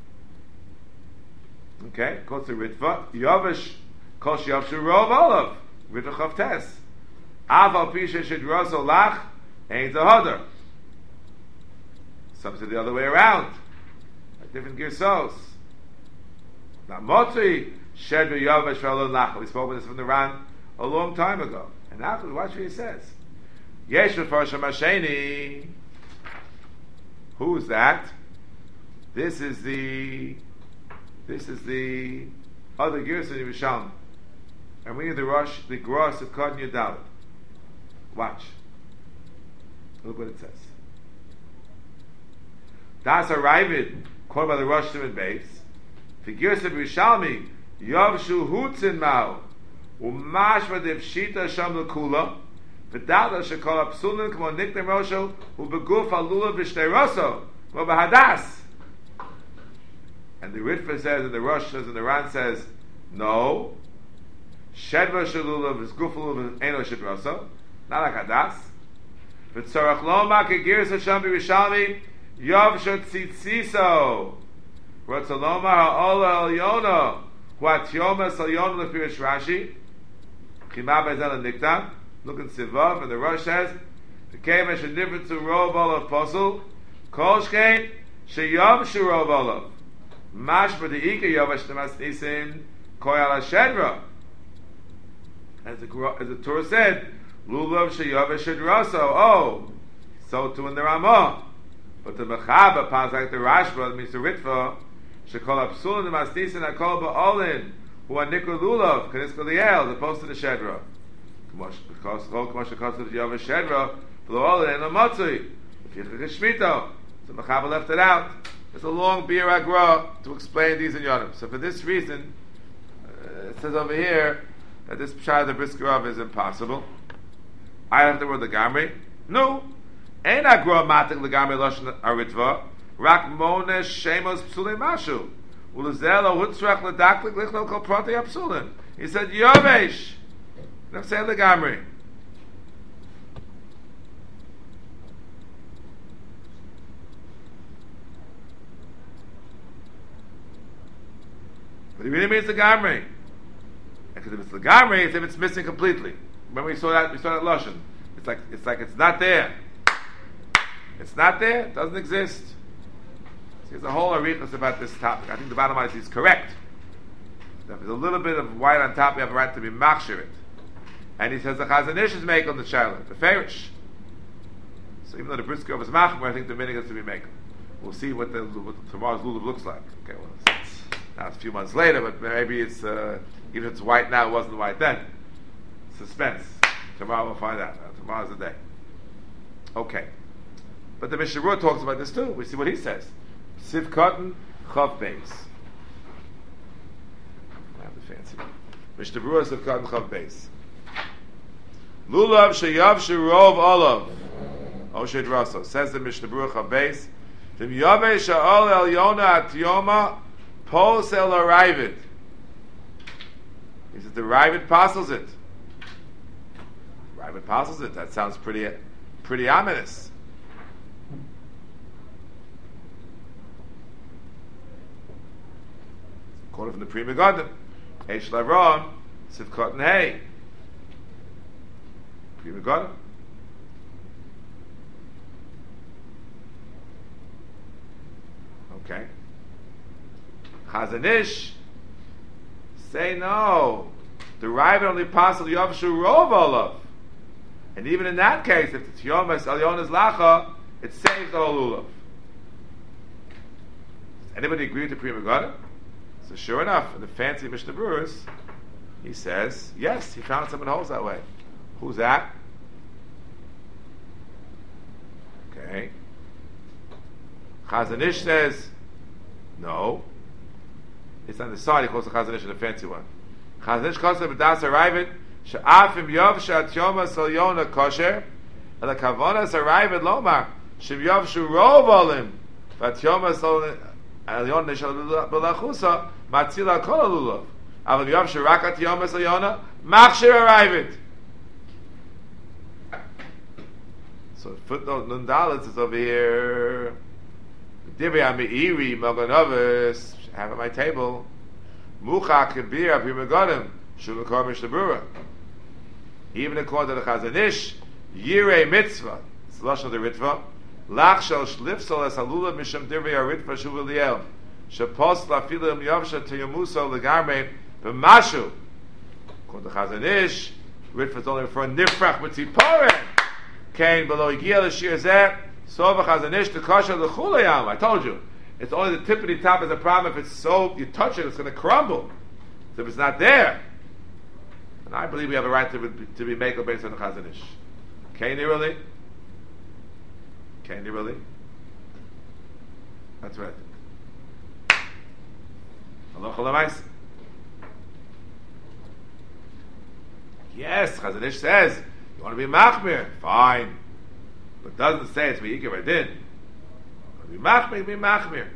Okay, quotes the Ritva. Yavish kol sheyav sherov olav. Ritva chavtes. Aval pisha shedros olach ain't a hodder. Some say the other way around. Like different girsos. Now motzi shed yavish v'alon lach. We spoke about this from the Ran a long time ago. And now watch what he says. Yesh v'farsham hasheni. Who is that? This is the this is the other Girsa in Yerushalmi. And we need the Rosh, the Gross of Kod Yudalad. Watch. Look what it says. Das Aravid, quoted by the Rosh Simon Beis. The Girsa of Yerushalmi, Yavshu Hutzin Mao, Umashva Dev Shita Sham L'Kula, V'dala Shekol Apsulin Kmo Niknem Rosho, Ubeguf Alula V'Shtei Rosso, Kmo B'Hadas. And the Ritva says, and the Rosh says, and the Ran says, no. Shedva Shalulav is Gufalav Eno Shidraso, not like Hadas. V'tzorach Loma Kegir Sasham B'Rishalmi, Yov Shotzitsiso. Rotzaloma Ha'ola Elyono, Huatyoma Salyona Lefirish Rashi, Chima Bezel Nikta, look in Sivav, and the Rosh says, the Kemesh a different to Rov Olav Posel, Kolshkein, Sheyom Shurov Olav. Mash for the Ika Yovash Nemas Nisim Koyal Shedra. As the as the Torah said, Lulav Sheyovash Shedraso. Oh, so too in the Ramah. But the Mechaba pass like the Rashba, means the Ritva, Shekol Apsul Nemas Nisim Akol Ba'olin, who are nikra lulav, kaniska liel, as opposed to the shedra. Because all commercial customers you have a shedra, below all it ain't no matzui. If you look at shmito, so Mechaber left it out. It's a long bir agra to explain these in Yonim. So for this reason, uh, it says over here that this pshat of the brisker of is impossible. I have the word legamri. No, ain't agra matik legamri loshen aritva. Rak monesh shemos psulei mashu. Ulazelo hutzrach ledaklik lichno kol protei apsulin. He said yovesh. I'm saying legamri. But it really means legamri. Because if it's legamri, it's if it's missing completely. Remember we saw that we saw that lashon. It's like it's like it's not there. It's not there. It doesn't exist. So there's a whole arichas about this topic. I think the bottom line is he's correct. If there's a little bit of white on top, you have a right to be machshir it. And he says the Chazon Ish is make on the child, the farish. So even though the brisker is machmer, I think the minig is to be make. We'll see what the what tomorrow's lulav looks like. Okay, well, it's, now it's a few months later, but maybe it's uh, even if it's white now, it wasn't white then. Suspense. Tomorrow we'll find out. Uh, tomorrow's the day. Okay, but the Mishnah Berurah talks about this too. We see what he says. Siv cotton chav beis. I have the fancy. Mishnah Berurah siv cotton chav beis. Lulav sheyav shirov olav. Oshed Rasso says the Mishnah Berurah chav beis. Vim yave sha'ol el yona atiyoma pos el arrivid. He says the Ravid parcels it. Ravid parcels it. That sounds pretty, pretty ominous. Quoted from the Pri Megadim. Eish Lavron, Sivkot and Hay. Pri Megadim. Okay. Chazon Ish say no. The Ravid only passes Yav Shurov Olav. And even in that case, if the Tyomas Alyonas Lacha, it saves the whole lulav. Does anybody agree with the Pri Megadim? So sure enough, in the fancy Mishnah Berurah, he says, yes, he found someone who holds that way. Who's that? Okay. Chazon Ish says, no. It's on the side, he calls the Chazon Ish the fancy one. Chazon Ish calls the B'das HaRavid, she'afim yov she'at yoma sal yona kosher, and the kavonas HaRavid lomar, she'm yov shurov olim, v'at yoma sal yona nishal b'lachusa, matzila kol alulav. Aval yov shirakat yoma sal yona, machshir HaRavid. So footnote Nun Dalet is over here. Divrei HaMeiri Mogonovus, I have at my table. Mucha Kibir Pri Megadim, Shuvakar Mishnah Berurah. Even according to the Chazon Ish, Yirei Mitzvah, it's the lashon of the Ritva. Lach shel shlifsol es halula misham divrei haritva shuv eliel. Shepos lafilim yavsha teyamuso legarme b'mashu. According to Chazon Ish, Ritva is only referring nifrach b'tziporen. Kain below yigia l'shir zeh. Sova Chazon Ish to kasha l'chulayam. I told you, it's only the tippity top is a problem. If it's so, you touch it, it's going to crumble. So if it's not there, and I believe we have a right to be, to be makel based on the Chazon Ish. Can you really? Can you really? That's right. Halacha l'maisa. Yes, Chazon Ish says you want to be machmir. Fine. But doesn't say it's v'yikir v'din. Be machmir, be machmir.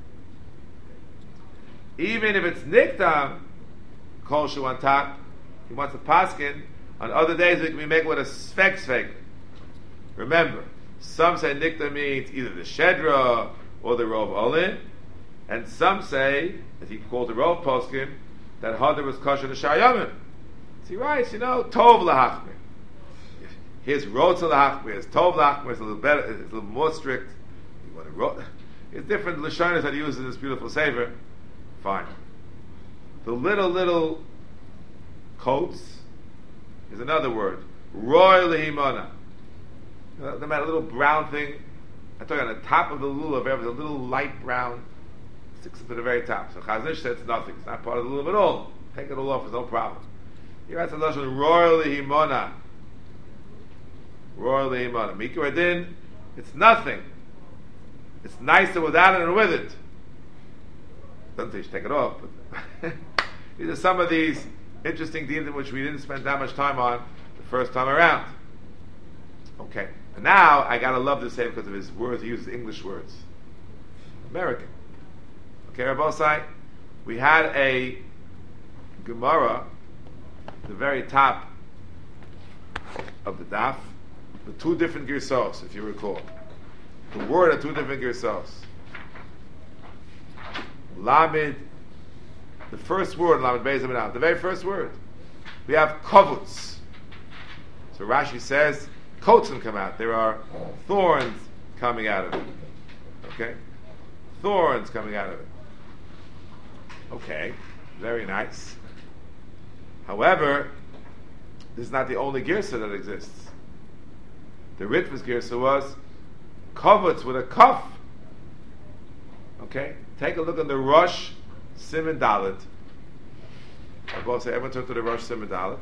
Even if it's niktam, kol shu on top, he wants a paskin. On other days, we can be making with a sfek sfek. Remember, some say niktam means either the shedra or the rov olin, and some say, as he called the rov poskin, that hadar was kosher to shayamim. So he writes, you know, tov lahachmir. His rotz lahachmir, his tov lahachmir is a little better, it's a little more strict. You want to ro- it's different lashonos that he uses in this beautiful sefer. Fine. The little little coats is another word. Roy lehimona. No matter a little brown thing. I'm talking on the top of the lulav. There's a little light brown sticks to the very top. So Chazon Ish says it's nothing. It's not part of the lulav at all. Take it all off, it's no problem. He writes a lashon royal lehimona. Royal lehimona. Mikra din, it's nothing. It's nicer without it and with it. Doesn't say you should take it off, but these are some of these interesting deals in which we didn't spend that much time on the first time around. Okay. And now I gotta love this name because of his words. He uses English words. American. Okay, Rabbosai, we had a Gemara, the very top of the daf, with two different girsos, if you recall. The word are two different girsos. Lamed, the first word, Lamed Beis Aminah, the very first word. We have kovutz. So Rashi says, kotzim come out. There are thorns coming out of it. Okay? Thorns coming out of it. Okay, very nice. However, this is not the only girsa that exists. The Ritva's girsa was kovutz with a kaf. Okay? Take a look on the Rosh Siman Dalet. I both say everyone turn to the Rosh Siman Dalet.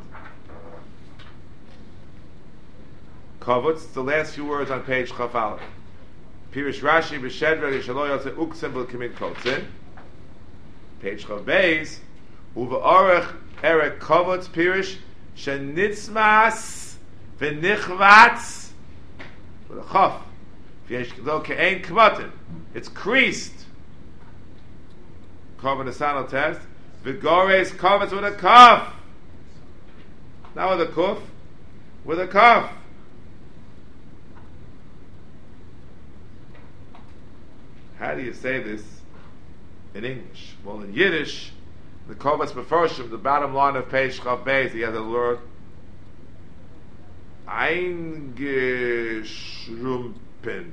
Kovutz, the last few words on page Chaf Aleph. Pirish Rashi b'shedra yishalo yotze uksim b'lkimin kotzin. Page Chaf Beis uve'orech erek kovutz pirish shenitzmas v'nichvatz with a chaf. V'yesh k'do ke'ein k'matin. It's creased. Korban Asano test. V'gores kovutz with a kaf. Not with a kuf. With a kaf. How do you say this in English? Well, in Yiddish, the Kovas Meforshim, the bottom line of page Chav Beis, he has a word eingeschrumpen.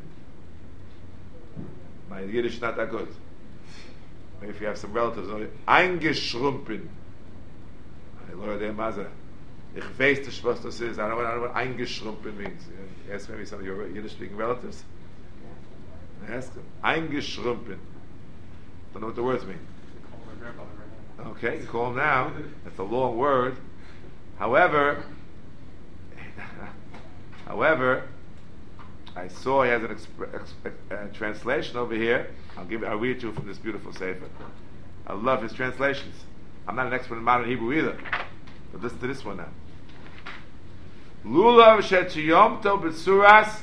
My Yiddish is not that good. Maybe if you have some relatives, eingeschrumpen. I learned their mother. Ich weiß nicht, was das ist. I don't know, I don't know what eingeschrumpen means. You ask maybe some of your Yiddish-speaking relatives. Ask him. Eingeschrumpen. Don't know what the words mean. Okay, you call him now. That's a long word. However, however, I saw he has an exp- exp- uh, translation over here. I'll give. I'll read to you from this beautiful sefer. I love his translations. I'm not an expert in modern Hebrew either, but listen to this one now. Lulav shetiyomto b'tzuras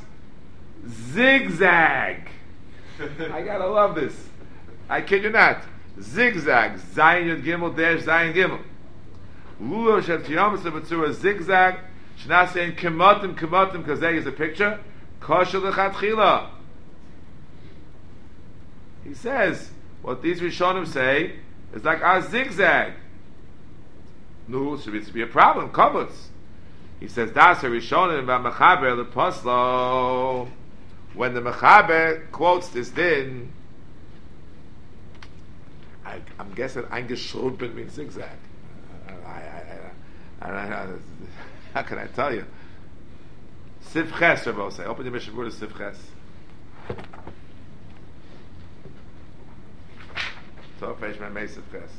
zigzag. I gotta love this. I kid you not. Zigzag. Zayin Yud Gimel Dash Zayin Gimel. Lulav shetiyomto b'tzuras zigzag. Shna saying kemotim kemotim because there is a picture. Kosher lechatchila. He says what these Rishonim say is like our zigzag. No, should be, should be a problem. Kovutz. He says that's a Rishonim v'Mechaber lePoslo. When the Mechaber quotes this din, I, I'm guessing eingeschrumpen means zigzag. I, I, I, I, I, how can I tell you? Sivches, Rabbi say. Open your Mishnah Berurah to Sivches. So, Peish my Mei Sivches.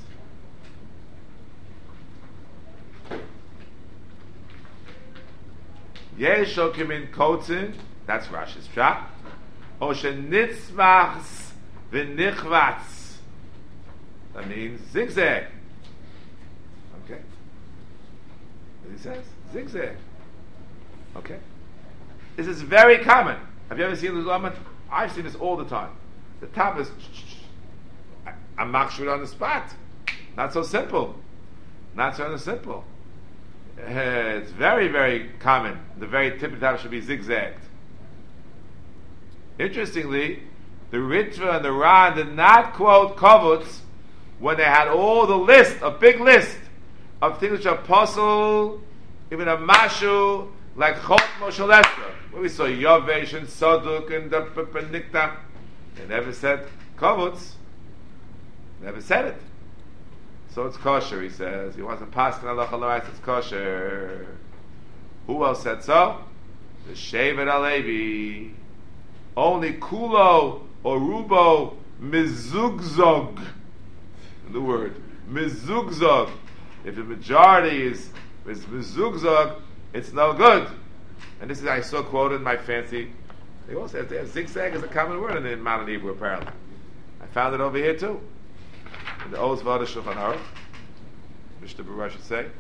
Yesho kimin kotzin. That's Rashi's pshat. O shenitzmachs v'nichvatz. That means zigzag. Okay. What he says? Zigzag. Okay. This is very common. Have you ever seen this element? I've seen this all the time. The top is I'm makshur on the spot. Not so simple. Not so simple. Uh, it's very, very common. The very tip of the top should be zigzagged. Interestingly, the Ritva and the Ran did not quote kovutz when they had all the list, a big list of things which are possible, even a mashu like chot Moshe Lester. Where we saw Yovesh and Soduk and the Niktam. They never said kovutz. Never said it. So it's kosher, he says. He wasn't passing halacha l'orais, it's kosher. Who else said so? The Shevet HaLevi. Only kulo or rubo mizugzog. The word mizugzog If the majority is is mezugzog, it's no good. And this is I saw quoted in my fancy. They also have, zigzag is a common word in, in modern Hebrew apparently. I found it over here too. In the Oz Vada Shulchan Aruch, Mishnah Berurah should say.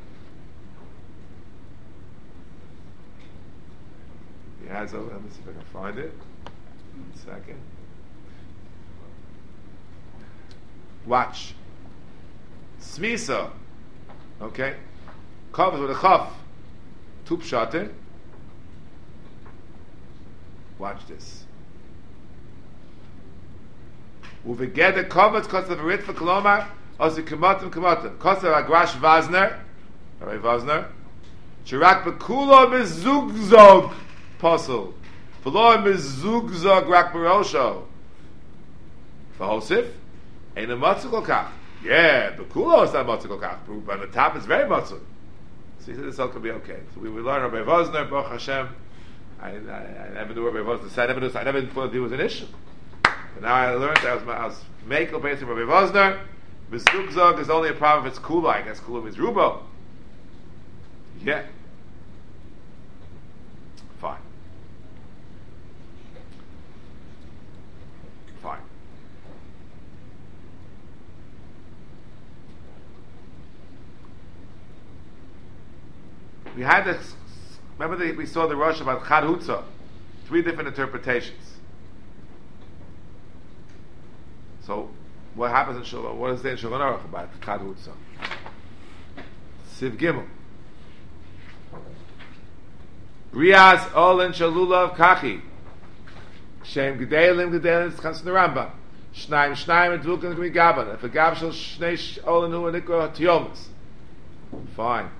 He has over. Let me see if I can find it. One second. Watch. Smisa. Okay. Covers with a chaf. Two pshatim. Watch this. Uveged kovets kosav ritva kolomar osi kemotim kemotim kosav agrash vazner, Rabbi Vazner, shirak bekulo mezugzog posel, v'lo mezugzog rak barosho. V'hosif ain't a matzuk kach. Yeah, bekulo is not matzuk kach, but on the top is very matzuk. So he said this all could be okay. So we will learn Rabbi Vazner, Baruch Hashem. I, I, I never knew Rabbi Vazner said. I never knew. I never thought it was an issue. But now I learned that I was, I was making based on Rabbi Vazner. Mezugzog is only a problem if it's kula. I guess kula means rubo. Yeah. Fine. Fine. We had this. Remember that we saw the rush about Chad Hutza, three different interpretations. So, what happens in Shulchan? What does it say in Shulchan Aruch about Chad Hutza? Siv Gimel. Brias Olin Shalulav Kachi. Shem Gedalim Gedalim Tzchans Neramba. Shnaim Shnaim and Dvukan Gmi Gaban. If a Gab Shal Shnei Olin Hu and Nikro Tiomas. Fine.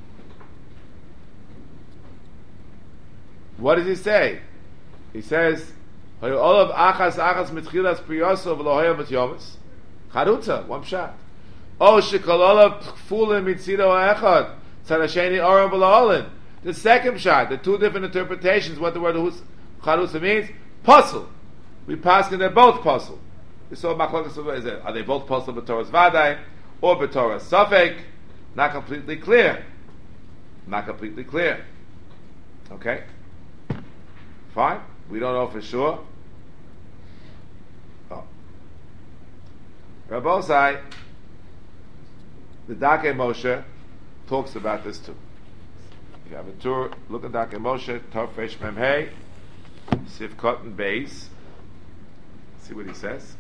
What does he say? He says, "Olav achas achas mitchilas priyoso v'lohoya mityomas." Charutza, one shot. Oh, shekololav pfulim mitzido ha'echad tzadasheni oram v'loholin. The second shot, the two different interpretations, what the word charutza means, puzzle. We pass in they're both puzzle. We saw machlokas is it? Are they both puzzle b'Torah's vadai or b'Torah's safek? Not completely clear. Not completely clear. Okay. Fine. We don't know for sure. Oh. Rabbosai, the Dakei Moshe talks about this too. You have a tour, look at Dakei Moshe, Tov Resh Mem Hey, Sif Cotton Beis. See what he says.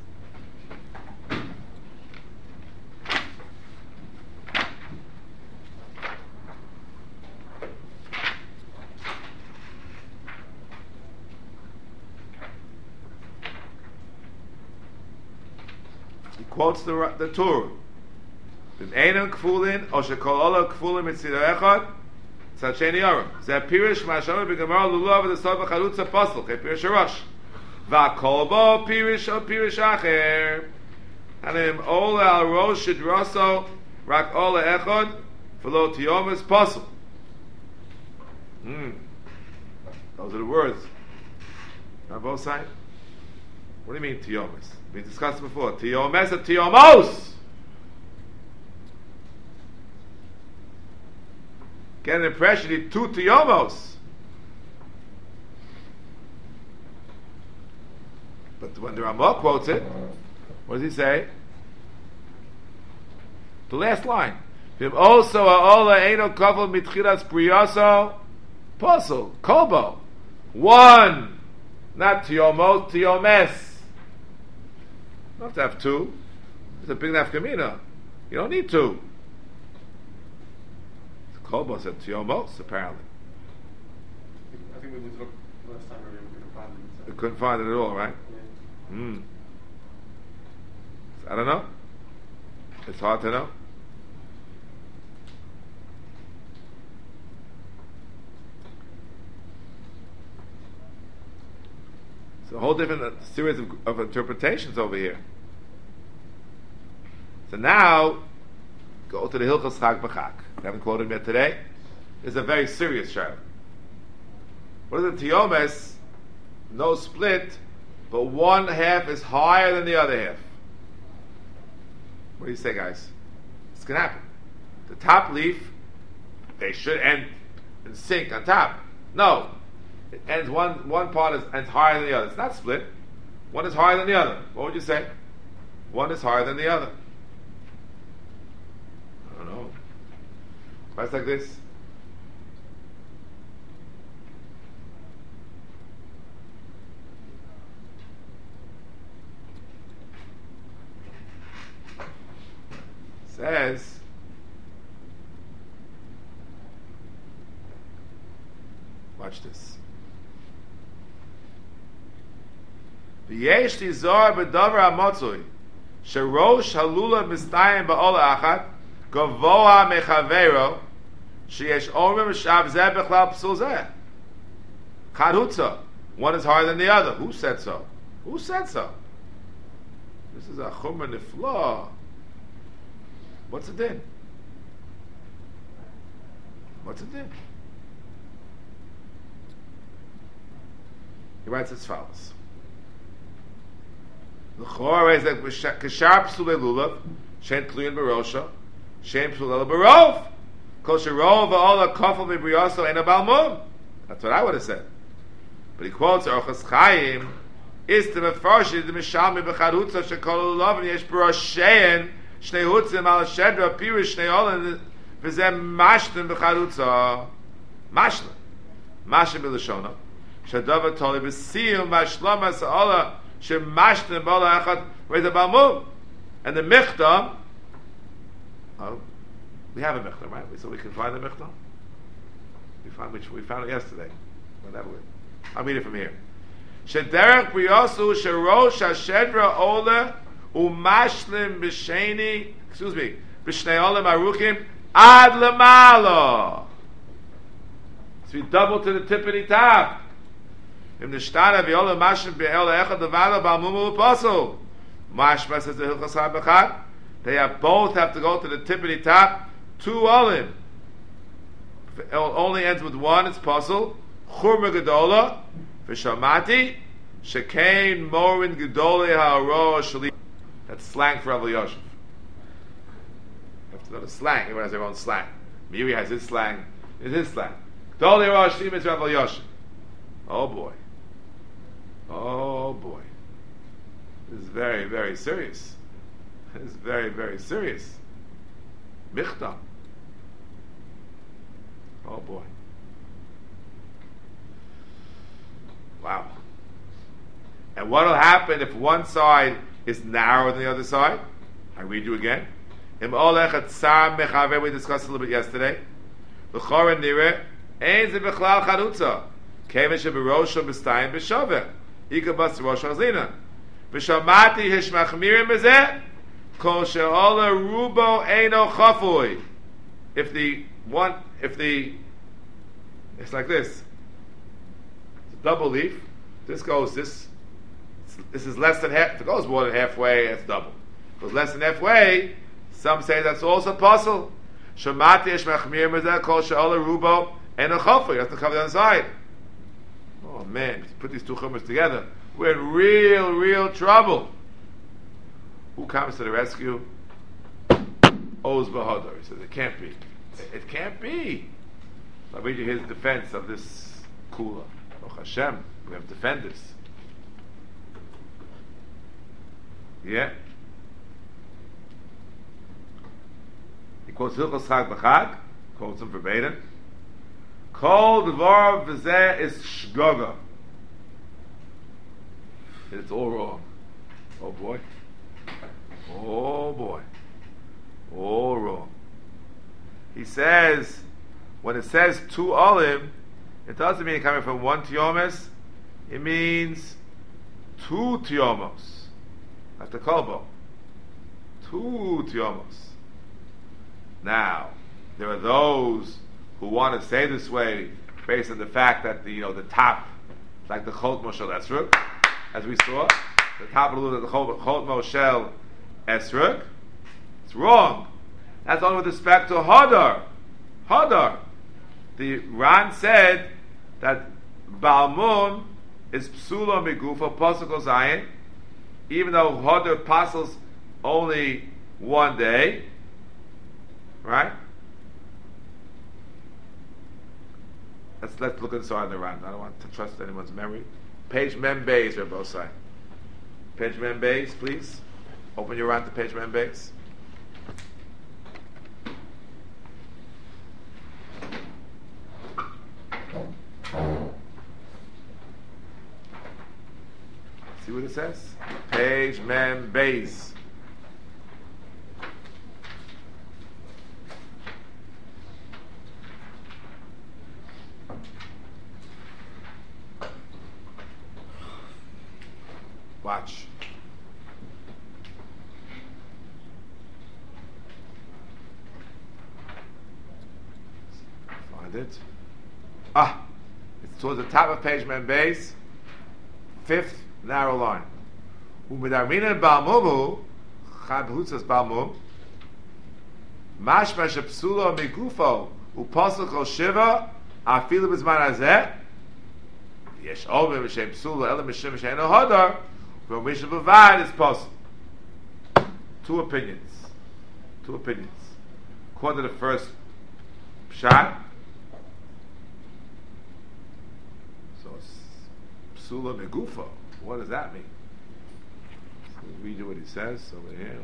Quotes the the Torah. If einam kfulin or shekol ola kfulin mitzira echad, tzacheni aram. Ze pirish ma'ashamer b'gemara lulav v'desod v'charutza posel. Ke pirish harosh. V'akol bo pirish o pirish acher. Hanim ola al rosh shidraso rak ola echad v'lo tiyomas posel. Hmm. Those are the words. On both sides. What do you mean tiyomas? We discussed before. Tiyomes and tiyomos. Get an impression you need two tiyomos. But when the Ramah quotes it, what does he say? The last line. Vim also ha'ola eino kovel mitchilas priyaso posel kolbo. One, not tiyomos, tiyomes. You don't have to have two. It's a big nafkamina. You don't need two. Kolbo said tiyomos, apparently. I think we need to look last time we couldn't find it. We couldn't find it at all, right? Yeah. Hmm. I don't know. It's hard to know. It's a whole different uh, series of, of interpretations over here. So now, go to the Hilchos Chag B'Chag. We haven't quoted him yet today. It's a very serious shayla. What is it? Tiyomes, no split, but one half is higher than the other half. What do you say, guys? This can happen. the top leaf, they should end in sync on top. No, it ends one one part is ends higher than the other. It's not split. One is higher than the other. What would you say? One is higher than the other. I don't know. Quite like this. Says watch this. V'yesh tizor b'davar hamotzui sherosh halula mistayim ba'ola achat gavoa mechavero sheyesh omrim shav zeh bechlal psul zeh chad hutza. One is higher than the other. Who said so? Who said so? This is a chumrah nifla. What's it din? What's it din? He writes as follows. The Chorah is that Kashar Psulei Lulav, Shen Tluyin Barosha, Shen Psulei Barov, Kol Sherov Va'ola Kofel Mibriyoso Ena Balmum. That's what I would have said. But he quotes Orchos Chaim, is the Mefarshi, the Mishalmi B'charutza, Shekol Lulav, and Yesh Baroshein, Shnei Hutzim Al Shedra, Pirish Shnei Olan, V'zem Mashlim B'charutza. Mashlim. Mashlim B'lashona. Shadava Toli B'siyum Mashlama Sa'ola, Shemashlim B'ola Echad, Reza Balmum. And the Michta, oh, we have a Michta, right? So we can find the Michta? We found, which we found it yesterday. Whatever. I'll read it from here. Shederech Briyosu Sherosh HaShedra Ola Umashlim B'Sheni, excuse me, B'Shnei Olam Aruchim Ad Lamalo. So we double to the tippity top. Im Nishtana V'Ola Mashlim B'Ola Echad Levada Balmum U'Apostle. Mashma says the Hilchos HaBechad. They have both have to go to the tippity top. Two Olim. It only ends with one. It's puzzle. Churma Gedola V'Shamati Shekain Morin Gedoli Ha'aro Shali. That's slang for Rav Yosef. You have to know the slang. Everyone has their own slang. Miri has his slang. It's his slang. Gedoli Ha'aro Shali is Rav Yosef. Oh boy. Oh boy. This is very, very serious. This is very, very serious. Michta. Oh boy. Wow. And what will happen if one side is narrower than the other side? I read you again. We discussed a little bit yesterday. L'chora nireh ein ze b'chlal chanutza keven sheberosho b'stayim b'shaveh ika bas rosh hazina b'shamati hishmachmirim b'zeh kol she'ola rubo eino chafui. If the one, if the, it's like this. It's a double leaf. This goes this. This is less than half. If it goes more than halfway, it's double. If it goes less than halfway, some say that's also possible. Shemati eshmachmir mezeh kol she'ola rubo and a chafui. That's the cover on the side. Oh man, put these two chumras together, we're in real, real trouble. Who comes to the rescue? Oz Bahadar. He says it can't be. It, it can't be. I'll read you his defense of this kula. Oh Hashem, we have defenders. Yeah. He quotes Hilchos Chag B'Chag, quotes him verbatim. Kol Dvar V'Zeh is Shgoga. It's all wrong. Oh boy. Oh boy. All wrong. He says, when it says two olim, it doesn't mean coming from one tiomes. It means two tiomos. That's the kolbo. Two tiomos. Now, there are those who want to say this way based on the fact that the, you know, the top, like the Chot Moshel Esrog, as we saw, the top of the Chot Moshel Esrog. It's wrong. That's only with respect to Hadar. Hadar. The Ran said that Balmum is Psula Migufa Pasuk Zayin, even though Hadar passes only one day, right? Let's let's look inside the Ran. I don't want to trust anyone's memory. Page Mem Beis, or both sides. Page Mem Beis, please. Open your Ran to page Mem Beis. See what it says? Page Mem Beis. Watch. Find it. Ah, it's towards the top of page Mem Beis, fifth narrow line. Umedarmina balmumu, chad hutzas balmum, mashma shepsulo migufo, upasel kol shiva, afilu b'zman hazeh, yesh ovim v'shem psulo, elam v'shem v'shem hodar, from which b'vad is possible. Two opinions. Two opinions. According to the first pshat, so psula megufo. What does that mean? So we read what he says over here.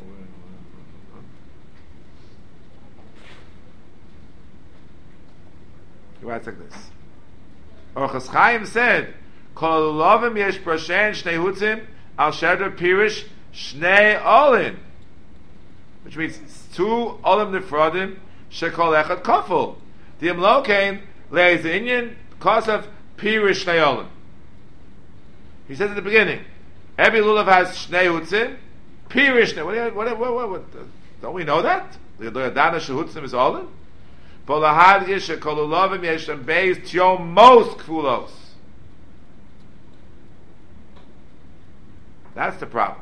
He writes like this. Orchos Chaim said, "Kol lovim yesh brashen shnei hutzim al sheder pirish shnei olin," which means two olim nefradim shekol echad kaful. The imlokein leis inyan cause of pirish shnei olin. He says at the beginning, every lulav has shnei hutzim, pirish shnei. What, what, what, what, what? Don't we know that? The yadana shehutzim is olin. Polahad yesh shekol lovim yesh them beis tiyom most kfulos. That's the problem.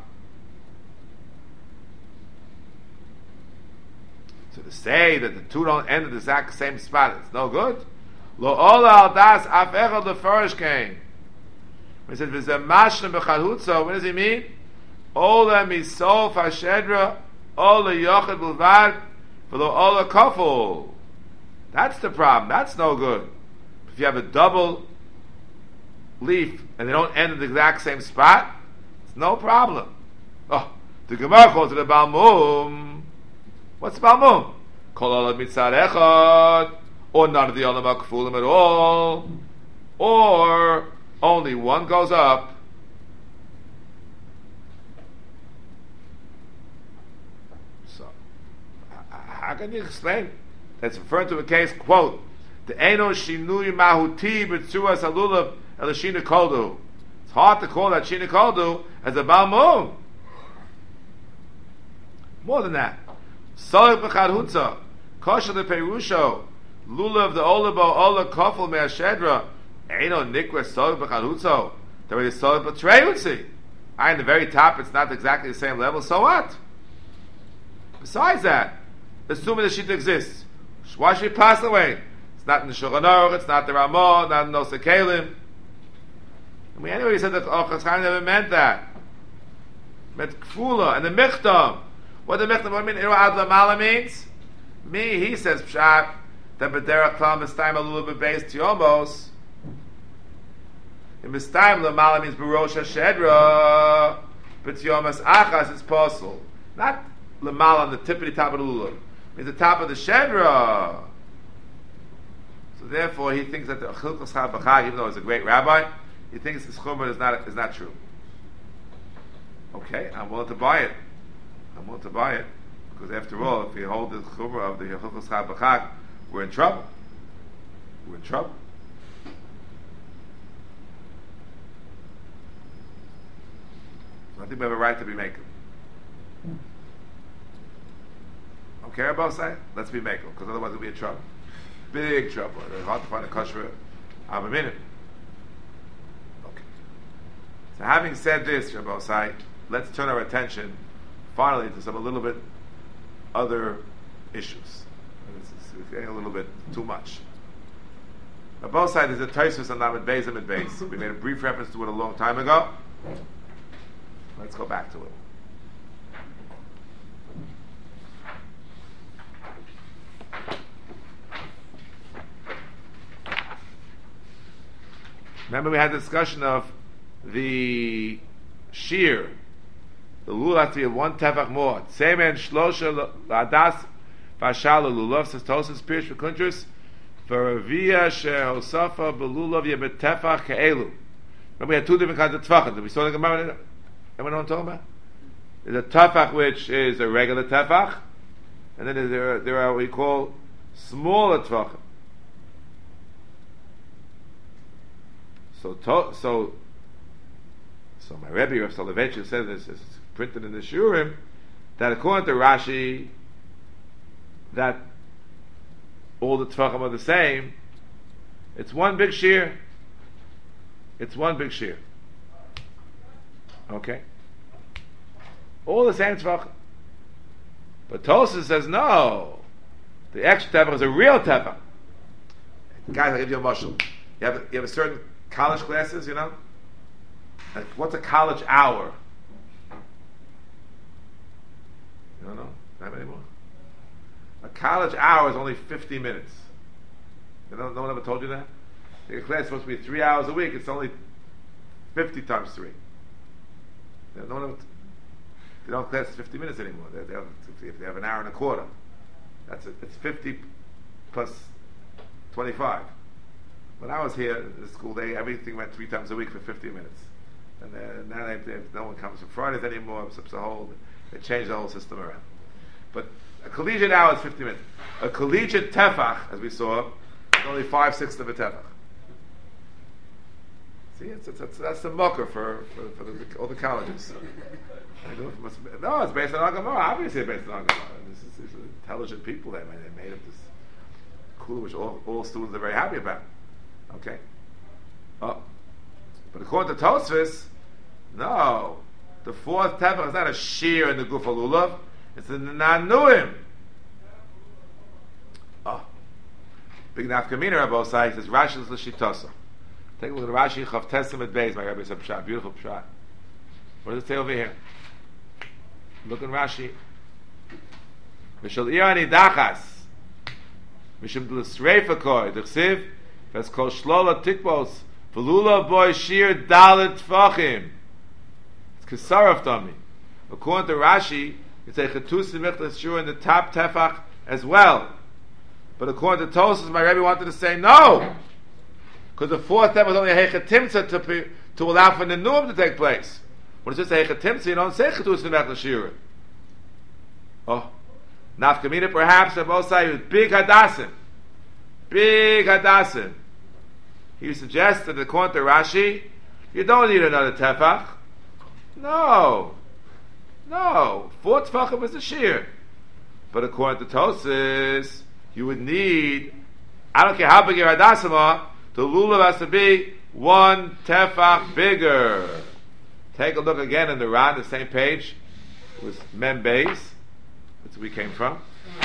So to say that the two don't end at the exact same spot, it's no good. Lo ola al das af echad lefarish came. When he says v'zeh mashlim b'chadhutza, what does he mean? Ola misof hashedra, ola yochad b'lvad, v'lo ola kaful. That's the problem. That's no good. If you have a double leaf and they don't end at the exact same spot, no problem. Oh, the Gemara calls it a balmum. What's balmum? Kol olam mitzad echad, or none of the olam hakfulim at all, or only one goes up. So, how can you explain? That's referring to a case, quote, the eno shinui mahuti b'tzuas halulav elashina koldu. It's hard to call that shina koldu as a balmum. More than that, solik b'chad hutza, kosher the perusho, lulav the olabo ola kofel me'ashedra, eno nikra solik b'chad hutza, there is solik b'trei hutzi. I in the very top, it's not exactly the same level, so what? Besides that, assuming the shita exists, why should he pass away? It's not in the Shulchan Aruch, it's not the Ramah, not in the Nosei Kelim. I mean, anyway, he said that Orchos Chaim never meant that. Meant kfula and the michtam. What the michtam? What I mean? Iru ad lamala means? Me, he says pshat that b'derech klal mistayim alula b'beis tiyomos. In mistayim lamala means b'rosh hashedra, b'tiyomos achas is possible. Not lamala on the tippity top of the lulav. It means the top of the shedra. So therefore, he thinks that the Chilkos Chab B'chag, even though he's a great rabbi, he thinks this chumrah is not is not true. Okay, I'm willing to buy it. I'm willing to buy it because after all, if we hold the chumrah of the Chilkos Chab B'chag, we're in trouble. We're in trouble. So I think we have a right to be making. Okay, about saying, let's be makel, because otherwise we'll be in trouble. Big trouble. It's hard to find a kosher av a minute. Okay. So having said this, Rabbi Sai, let's turn our attention finally to some a little bit other issues. It's, it's getting a little bit too much. Rabbi Sai, there's a Tosfos on Lamed Beis and Beis. We made a brief reference to it a long time ago. Let's go back to it. Remember we had the discussion of the shear. The lulav has to be one tefach more. Semen shlosha ladas vashal lulav says Tosas Pirish v'Kuntrus v'Ravia shehosafa belulav yebet tefach ke'elu. Remember we had two different kinds of tefachim. Did we saw the Gemara? Anyone know what I'm talking about? There's a tefach which is a regular tefach, and then there there are what we call smaller tefachim. So to, so so my Rebbe Rav Soloveitchik said this is printed in the Shurim that according to Rashi that all the tefachim are the same. It's one big shear. It's one big shear. Okay. All the same tefachim. But Tosas says no. The extra tefach is a real tefach. Guys, I'll give you a mushroom. You have you have a certain college classes, you know? Like, what's a college hour? You don't know? Not anymore. A college hour is only fifty minutes. You know, no one ever told you that? Your class is supposed to be three hours a week. It's only fifty times three. You know, no one ever, they don't have class fifty minutes anymore. They, they, have, they have an hour and a quarter. That's it. It's fifty plus twenty-five. When I was here in the school, they everything went three times a week for fifty minutes. And uh, now they, they, no one comes for Fridays anymore. It's a whole, they changed the whole system around. But a collegiate hour is fifty minutes. A collegiate tefach, as we saw, is only five-sixths of a tefach. See, it's, it's, it's, that's the mucker for, for, for the, all the colleges. No, it's based on Agamara. Obviously it's based on Agamara. This is, these are intelligent people. They made, they made up this cool, which all, all students are very happy about. Okay? Oh. But according to Tosfos, no. The fourth tefach is not a shear in the Guf Lulav. It's in the Nanuim. Oh. Big Nafkamina Rabbi Osai says, Rashi is L'shitasa. Take a look at Rashi, Chav Tesim at Beis, my Rabbi said, Pshat, beautiful Pshat. What does it say over here? Look in Rashi. Mishal Irani Dachas. Mishim D'Lesreifa Koi. D'Chsiv. Ves Kol Shlola Tikbos. V'lula Boy Shir Dalet Tfachim. It's Kesaraf Dami. According to Rashi, it's a Chetusim Michtas Shur in the top Tefach as well. But according to Tosas, my Rebbe wanted to say no. Because the fourth Tefach was only a Hechatimtza to, to allow for the Nuam to take place. When it's just a Hechatimtza, you don't say Chetusim Michtas Shur. Oh. Nafkamina perhaps, and Mosai was big Hadassim. Big Hadassim. He suggested, according to Rashi, you don't need another tefach. No. No. Four tefachim is a shear. But according to Tosas, you would need, I don't care how big your Hadassim are, the lulav has to be one tefach bigger. Take a look again in the Ran, the same page. It was Mem Beis. That's where we came from.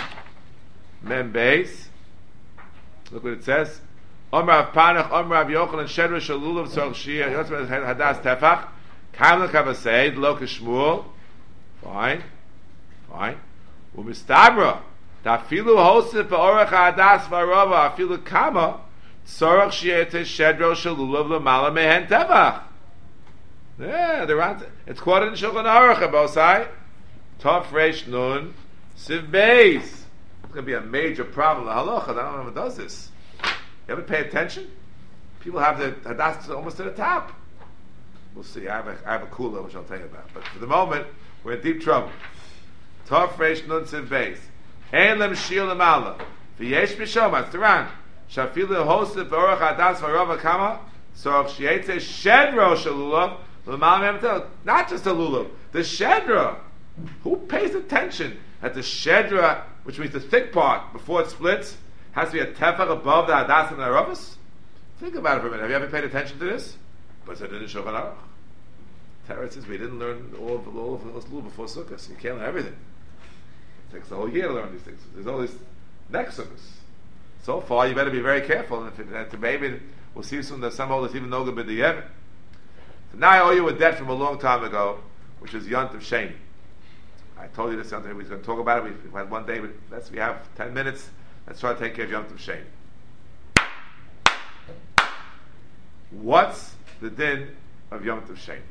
Mem Beis. Look what it says. Omar Rav Panach, Omar Rav Yochanan, Shedra Shalulav Tzorch Shia, Yotzman Hadas Tefach, Kaim L'Kavasei, Lokish Shmuel. Fine. Fine. Umistabra, Tafilu Hosef V'Orach Hadas V'Arava, Afilu Kama, Tzorch Shia Te Shedra Shalulav L'Mala Mehen Tefach. Yeah, they're on. It's quoted in Shulchan Aruch, Abosai. Tov Reish Nun, Siv Beis. It's going to be a major problem. The halacha, I don't know if it does this. You ever pay attention? People have the hadas almost to the top. We'll see. I have a, I have a cooler which I'll tell you about. But for the moment, we're in deep trouble. Tov Reish Nun Siv Beis. Ein lem shir lemala. V'yesh b'shom. That's the Ran. Shafilu hosef v'orach hadas v'arava kama. So if shietze shedro shalulav l'mala mehem. Not just a lulav. The shedra. Who pays attention that the shedra, which means the thick part before it splits, has to be a tefach above the hadas and the aravas? Think about it for a minute. Have you ever paid attention to this? But it didn't Shulchan Aruch. Teretz says we didn't learn all of all of those lul before Sukkot. So you can't learn everything. It takes the whole year to learn these things. There's all these next Sukkos. So far, you better be very careful. And if it, maybe we'll see soon that some hold it's even no good b'di'evet. So now I owe you a debt from a long time ago, which is Yont of Sheni. I told you this something. We're going to talk about it. We had one day. Let's we have ten minutes. Let's try to take care of Yom Tov Sheni. What's the din of Yom Tov Sheni?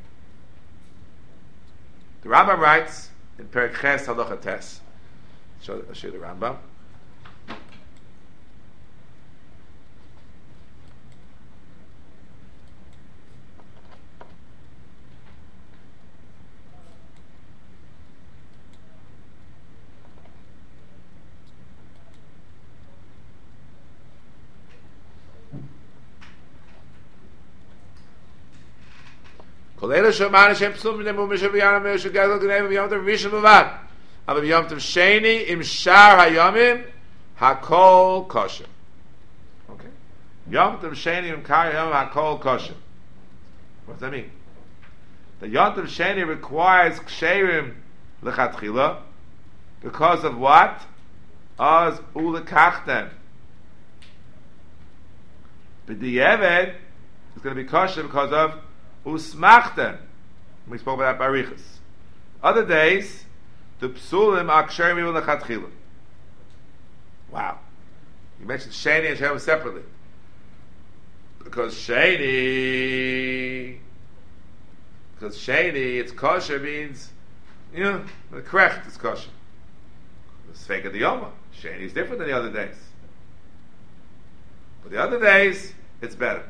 The Rambam writes in Perek Ches Halacha Tes. Show, I'll show you the Rambam. Kolera Shomana Shem Psum Nemu Mishaviyana Misha Gadol Gneim Yom Tov Rishon Bavad. Aber Yom Tov Sheni Im Shar Hayomim Hakol Kosher. Okay. Yom Tov Sheni Im Kar Hayomim Hakol Kosher. What does that mean? The Yom Tov Sheni requires Ksherim Lechatchila because of what? Az Ulekachtem. B'di'eved it's going to be kosher because of Usmachtem. We spoke about that barichas. Other days, the psulim aksherim even lechatchila. Wow. You mentioned Sheni and Shem separately. Because Sheni, because Sheni, it's kosher means, you know, the correct is kosher. The Sfeika Diyoma. Sheni is different than the other days. But the other days, it's better.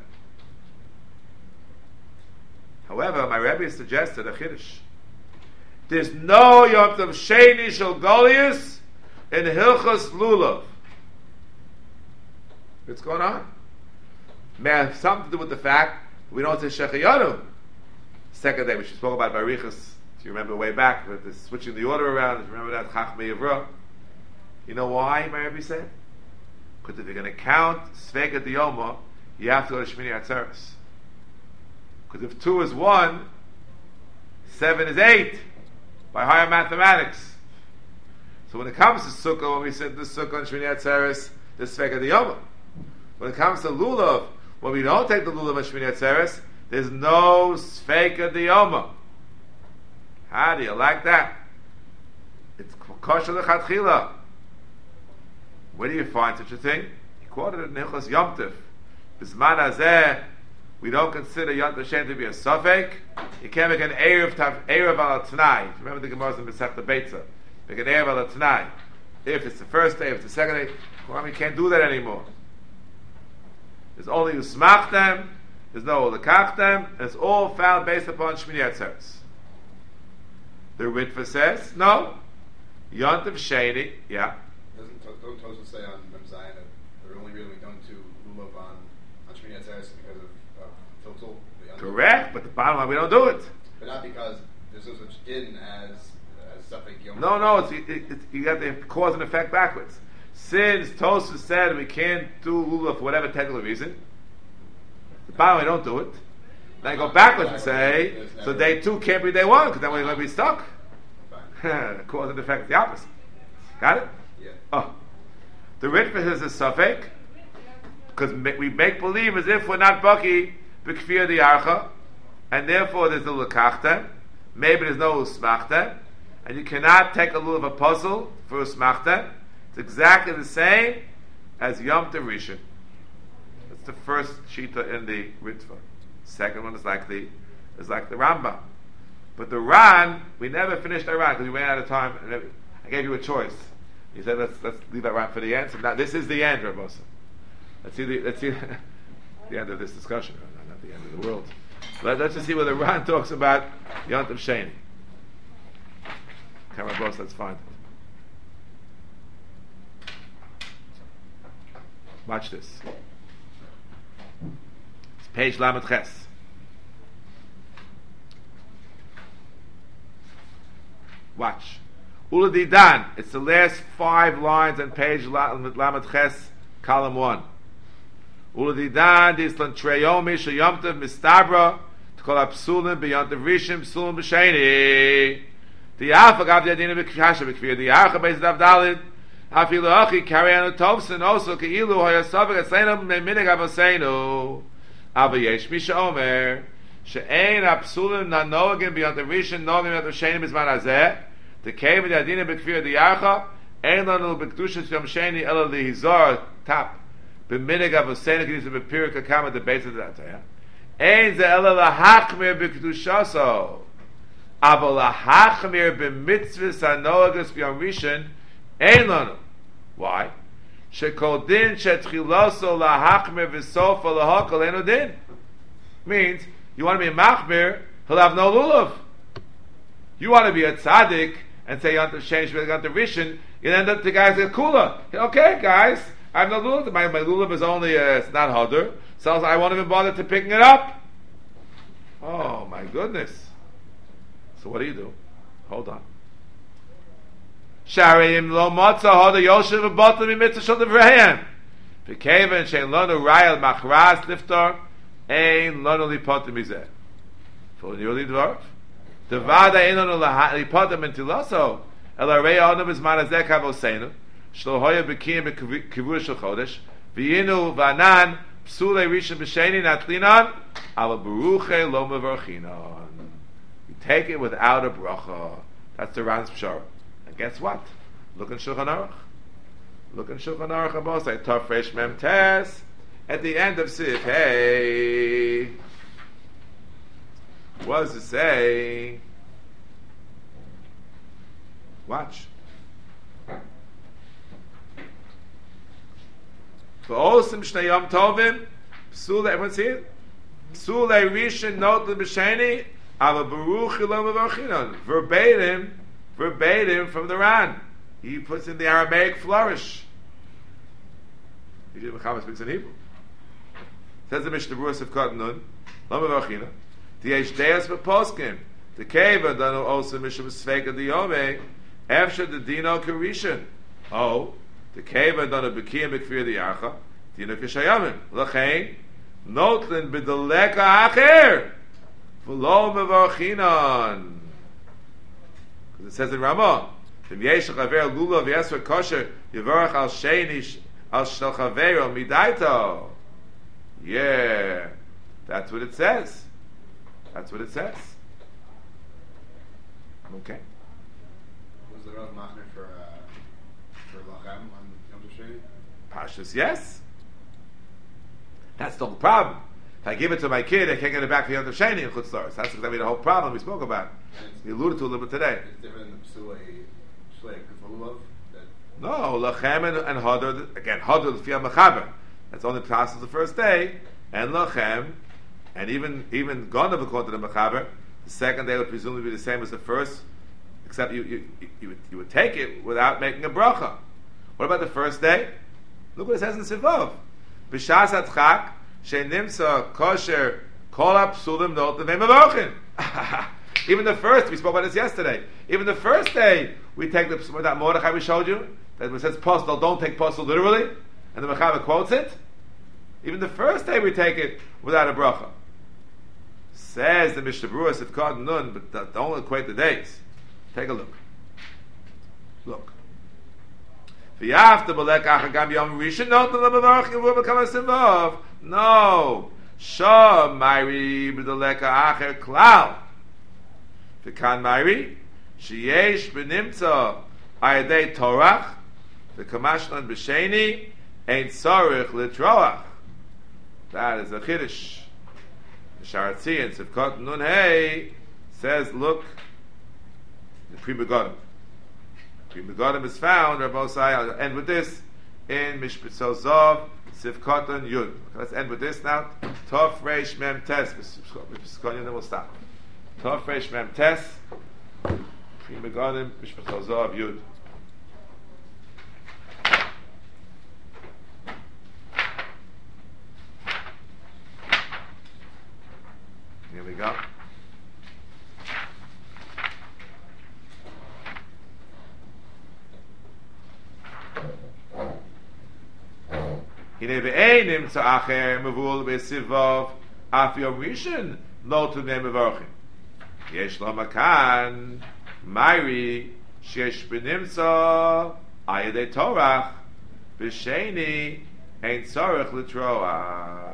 However, my Rebbe suggested a chiddush. There's no Yom Tov Sheni Shel Golius in Hilchos Lulav. What's going on? May have something to do with the fact we don't say Shechayanu. Second day, we should spoke about Barichas. If you remember way back, with the switching the order around. If you remember that Chachmei Yavra. You know why? My Rebbe said, because if you're going to count Sveka Diyoma, you have to go to Shmini Atzeres. Because if two is one, seven is eight by higher mathematics. So when it comes to Sukkah, when we said the Sukkah and Shmini Atzeres, there's Sveka Diyoma. When it comes to Lulav, when we don't take the Lulav and Shmini Atzeres, there's no Sveka Diyoma. How do you like that? It's kosher lechatchila. Where do you find such a thing? He quoted it in Hilchos Yom Tov. Bisman hazeh, we don't consider Yom Tov Sheni to be a suffix. You can't make an Erev Erev al Tnai. Remember the Gemara in Masechta Beitza. Make an Erev al Tnai. If it's the first day, if it's the second day, well, we can't do that anymore. There's only Usmachtem, there's no Lekachtem, and it's all found based upon Shmini Atzeres. The Ritva says, no. Yom Tov Sheni, yeah. Doesn't don't Tosfos say on Mem Zayin that the only reason we don't do Lulav on on Shmini Atzeres is because of of Tiltul? Correct, but the bottom line we don't do it. But not because there's no such din as as suffix Yom. No, no, it's, it, it, you got the cause and effect backwards. Since Tosfos said we can't do Lulav for whatever technical reason, the bottom line we don't do it. Then I go backwards and say, so day two can't be day one because then we're going to be stuck. The cause and effect is the opposite. Got it? Yeah. Oh, the Ritva is a suffix because we make believe as if we're not baki b'kfir the archa, and therefore there's no lekachtem. Maybe there's no usmachtem, and you cannot take a lulav apostle for usmachtem. It's exactly the same as Yom Tov Rishon. That's the first shita in the Ritva. Second one is like the is like the Rambam. But the Ran, we never finished our Ran because we ran out of time. And I gave you a choice. You said let's let's leave that Ran for the end. So now this is the end, Rav Moshe. Let's see the let's see the end of this discussion, not, not the end of the world. Let, let's just see where the Ran talks about Yom Tov Sheni. Come on, boss. Let's find it. Watch this. It's page Lamed Ches. Watch. Uladidan. It's the last five lines on page Lamed Ches, column one. Uladidan dislan treyomi sheyomtev mistabra t'kol apsulim b'yomtev rishim psulim b'sheni. The alpha gav the adina b'kasha b'kfir. The archa based avdalid. Hafilu achi karianu tovsin also keilu hayasavik asleinu me'minig avaseinu. Ava yesh misha omer. She'ein apsulim na noagim b'yomtev rishim noagim b'yomtev sheni b'zman hazeh. The cave of the adina b'kfir the archa. Ein lanu b'kdushas yom sheni ela lihizor tap. B'minig avaseinu k'nisa b'pirka kama the base of the atayah. Ein ze ela lahachmir b'kedushaso. Aber lahachmir b'mitzvahs hanogas b'yom rishon ein lanu. Why? Shekol din shetchilaso lahachmir v'sofa lahakol eno din. Means, you want to be a machmir, he'll have no lulav. You want to be a tzaddik and say Yontav Shein Shvil Yontav Rishon, you end up the guys get kula. Okay, guys, I have no lulav. My, my lulav is only uh, it's not hodr, so I won't even bother to picking it up. Oh my goodness! So what do you do? Hold on. Sharim lo motza hodr yoshev v'botel mitzvah shel devreihem. V'keven shein lonu rayel machras liftar ein lonu lipotim mizeh. For the early dwarf. The vada einonu lipotim entiloso el arei onu b'zman hazeh kavosenu shlo hoya b'kiyim b'kivur shel chodesh v'yinu v'anan psulei rishon b'sheni natlinan ala beruche lo mevarchinon. You take it without a bracha. That's the Ran's Pshara. And guess what? Look in Shulchan Aruch. Look in Shulchan Aruch about say Tov Resh Mem Tes at the end of Sif Hey. What does it say? Watch. V'osim shnei yom tovim psule, everyone see it? Psule rishon not l'b'sheni ava baruch lo mevarchinon. Verbatim, verbatim from the Ran. He puts in the Aramaic flourish. He did Mechaber speaks in Hebrew. Says the Mishnah Berurah of Katan Nun, lo mevarchinon. The Deas v'poskim. The Keva danu also Mishnah Sveka diyome. After the Dino Karishan. Oh, the Keva danu b'kiyam b'kfir diyacha. Dino k'shayamim. L'chein, notlin b'deleka acher. V'lo mevarchinon. Because it says in Ramah, V'm yeshach aver lulav yesra kosher yivarach al sheinish al shel chavero midaito. Yeah, that's what it says. That's what it says. Okay. Was the Rav Machner for uh, for Lachem on Yom Tov Sheni? Pashtus, yes. That's the whole problem. If I give it to my kid, I can't get it back for Yom Tov Sheni in Chutz Laretz. That's exactly the whole problem we spoke about. We alluded to a little bit today. It's different than the Psulei Shlei Kufalulav. No, Lachem and, and Hadar, again, Hadar L'fiyah Mechaber. That's only past the first day. And Lachem, and even even Ganav according to the Mechaber, the second day would presumably be the same as the first, except you you, you, you, would, you would take it without making a bracha. What about the first day? Look what it says in Sivov. B'shas atchak she'nimsa kosher kol ha'psulim not l'vei mevochin. Even the first, we spoke about this yesterday. Even the first day, we take the that Mordechai we showed you that it says postel, don't take postel literally, and the Mechaber quotes it. Even the first day, we take it without a bracha. Says the Mishnah Berurah Sifkad Nun, but don't equate the days. Take a look. Look. No. Shah Mairi b'deleka acher klal. V'kan Mairi sheyesh b'nimtza ayadei torach v'kamashlan b'sheni ein tzarich litroach. That is a chiddush. The Sharatzi and Sivkot Nun Hey says, look, the Pri Megadim. Pri Megadim is found, Rabbi Osai, I'll end with this, in Mishpitzo Zov, Sivkot Nun Yud. Let's end with this now. Tov Reish Mem Tes. Mishpitzo Yud, then we'll stop. Tov Reish Mem Tes. Pri Megadim, Mishpitzo Zov Yud. Here we go. Hine ve'einim tza'acher mevul be'sivov af yom rishon lo tunei mevorchim. Yesh lo makan Mairi shesh b'nimtza ayadei torach b'sheni ein tzorech litroach.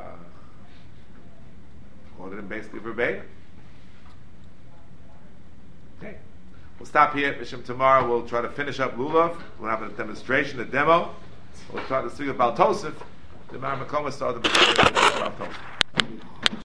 Quoted him basically verbatim. Okay. We'll stop here. Mishim, tomorrow we'll try to finish up Lulav. We'll have a demonstration, a demo. We'll try to see about Tosef. The Mar Makoma started with Tosef.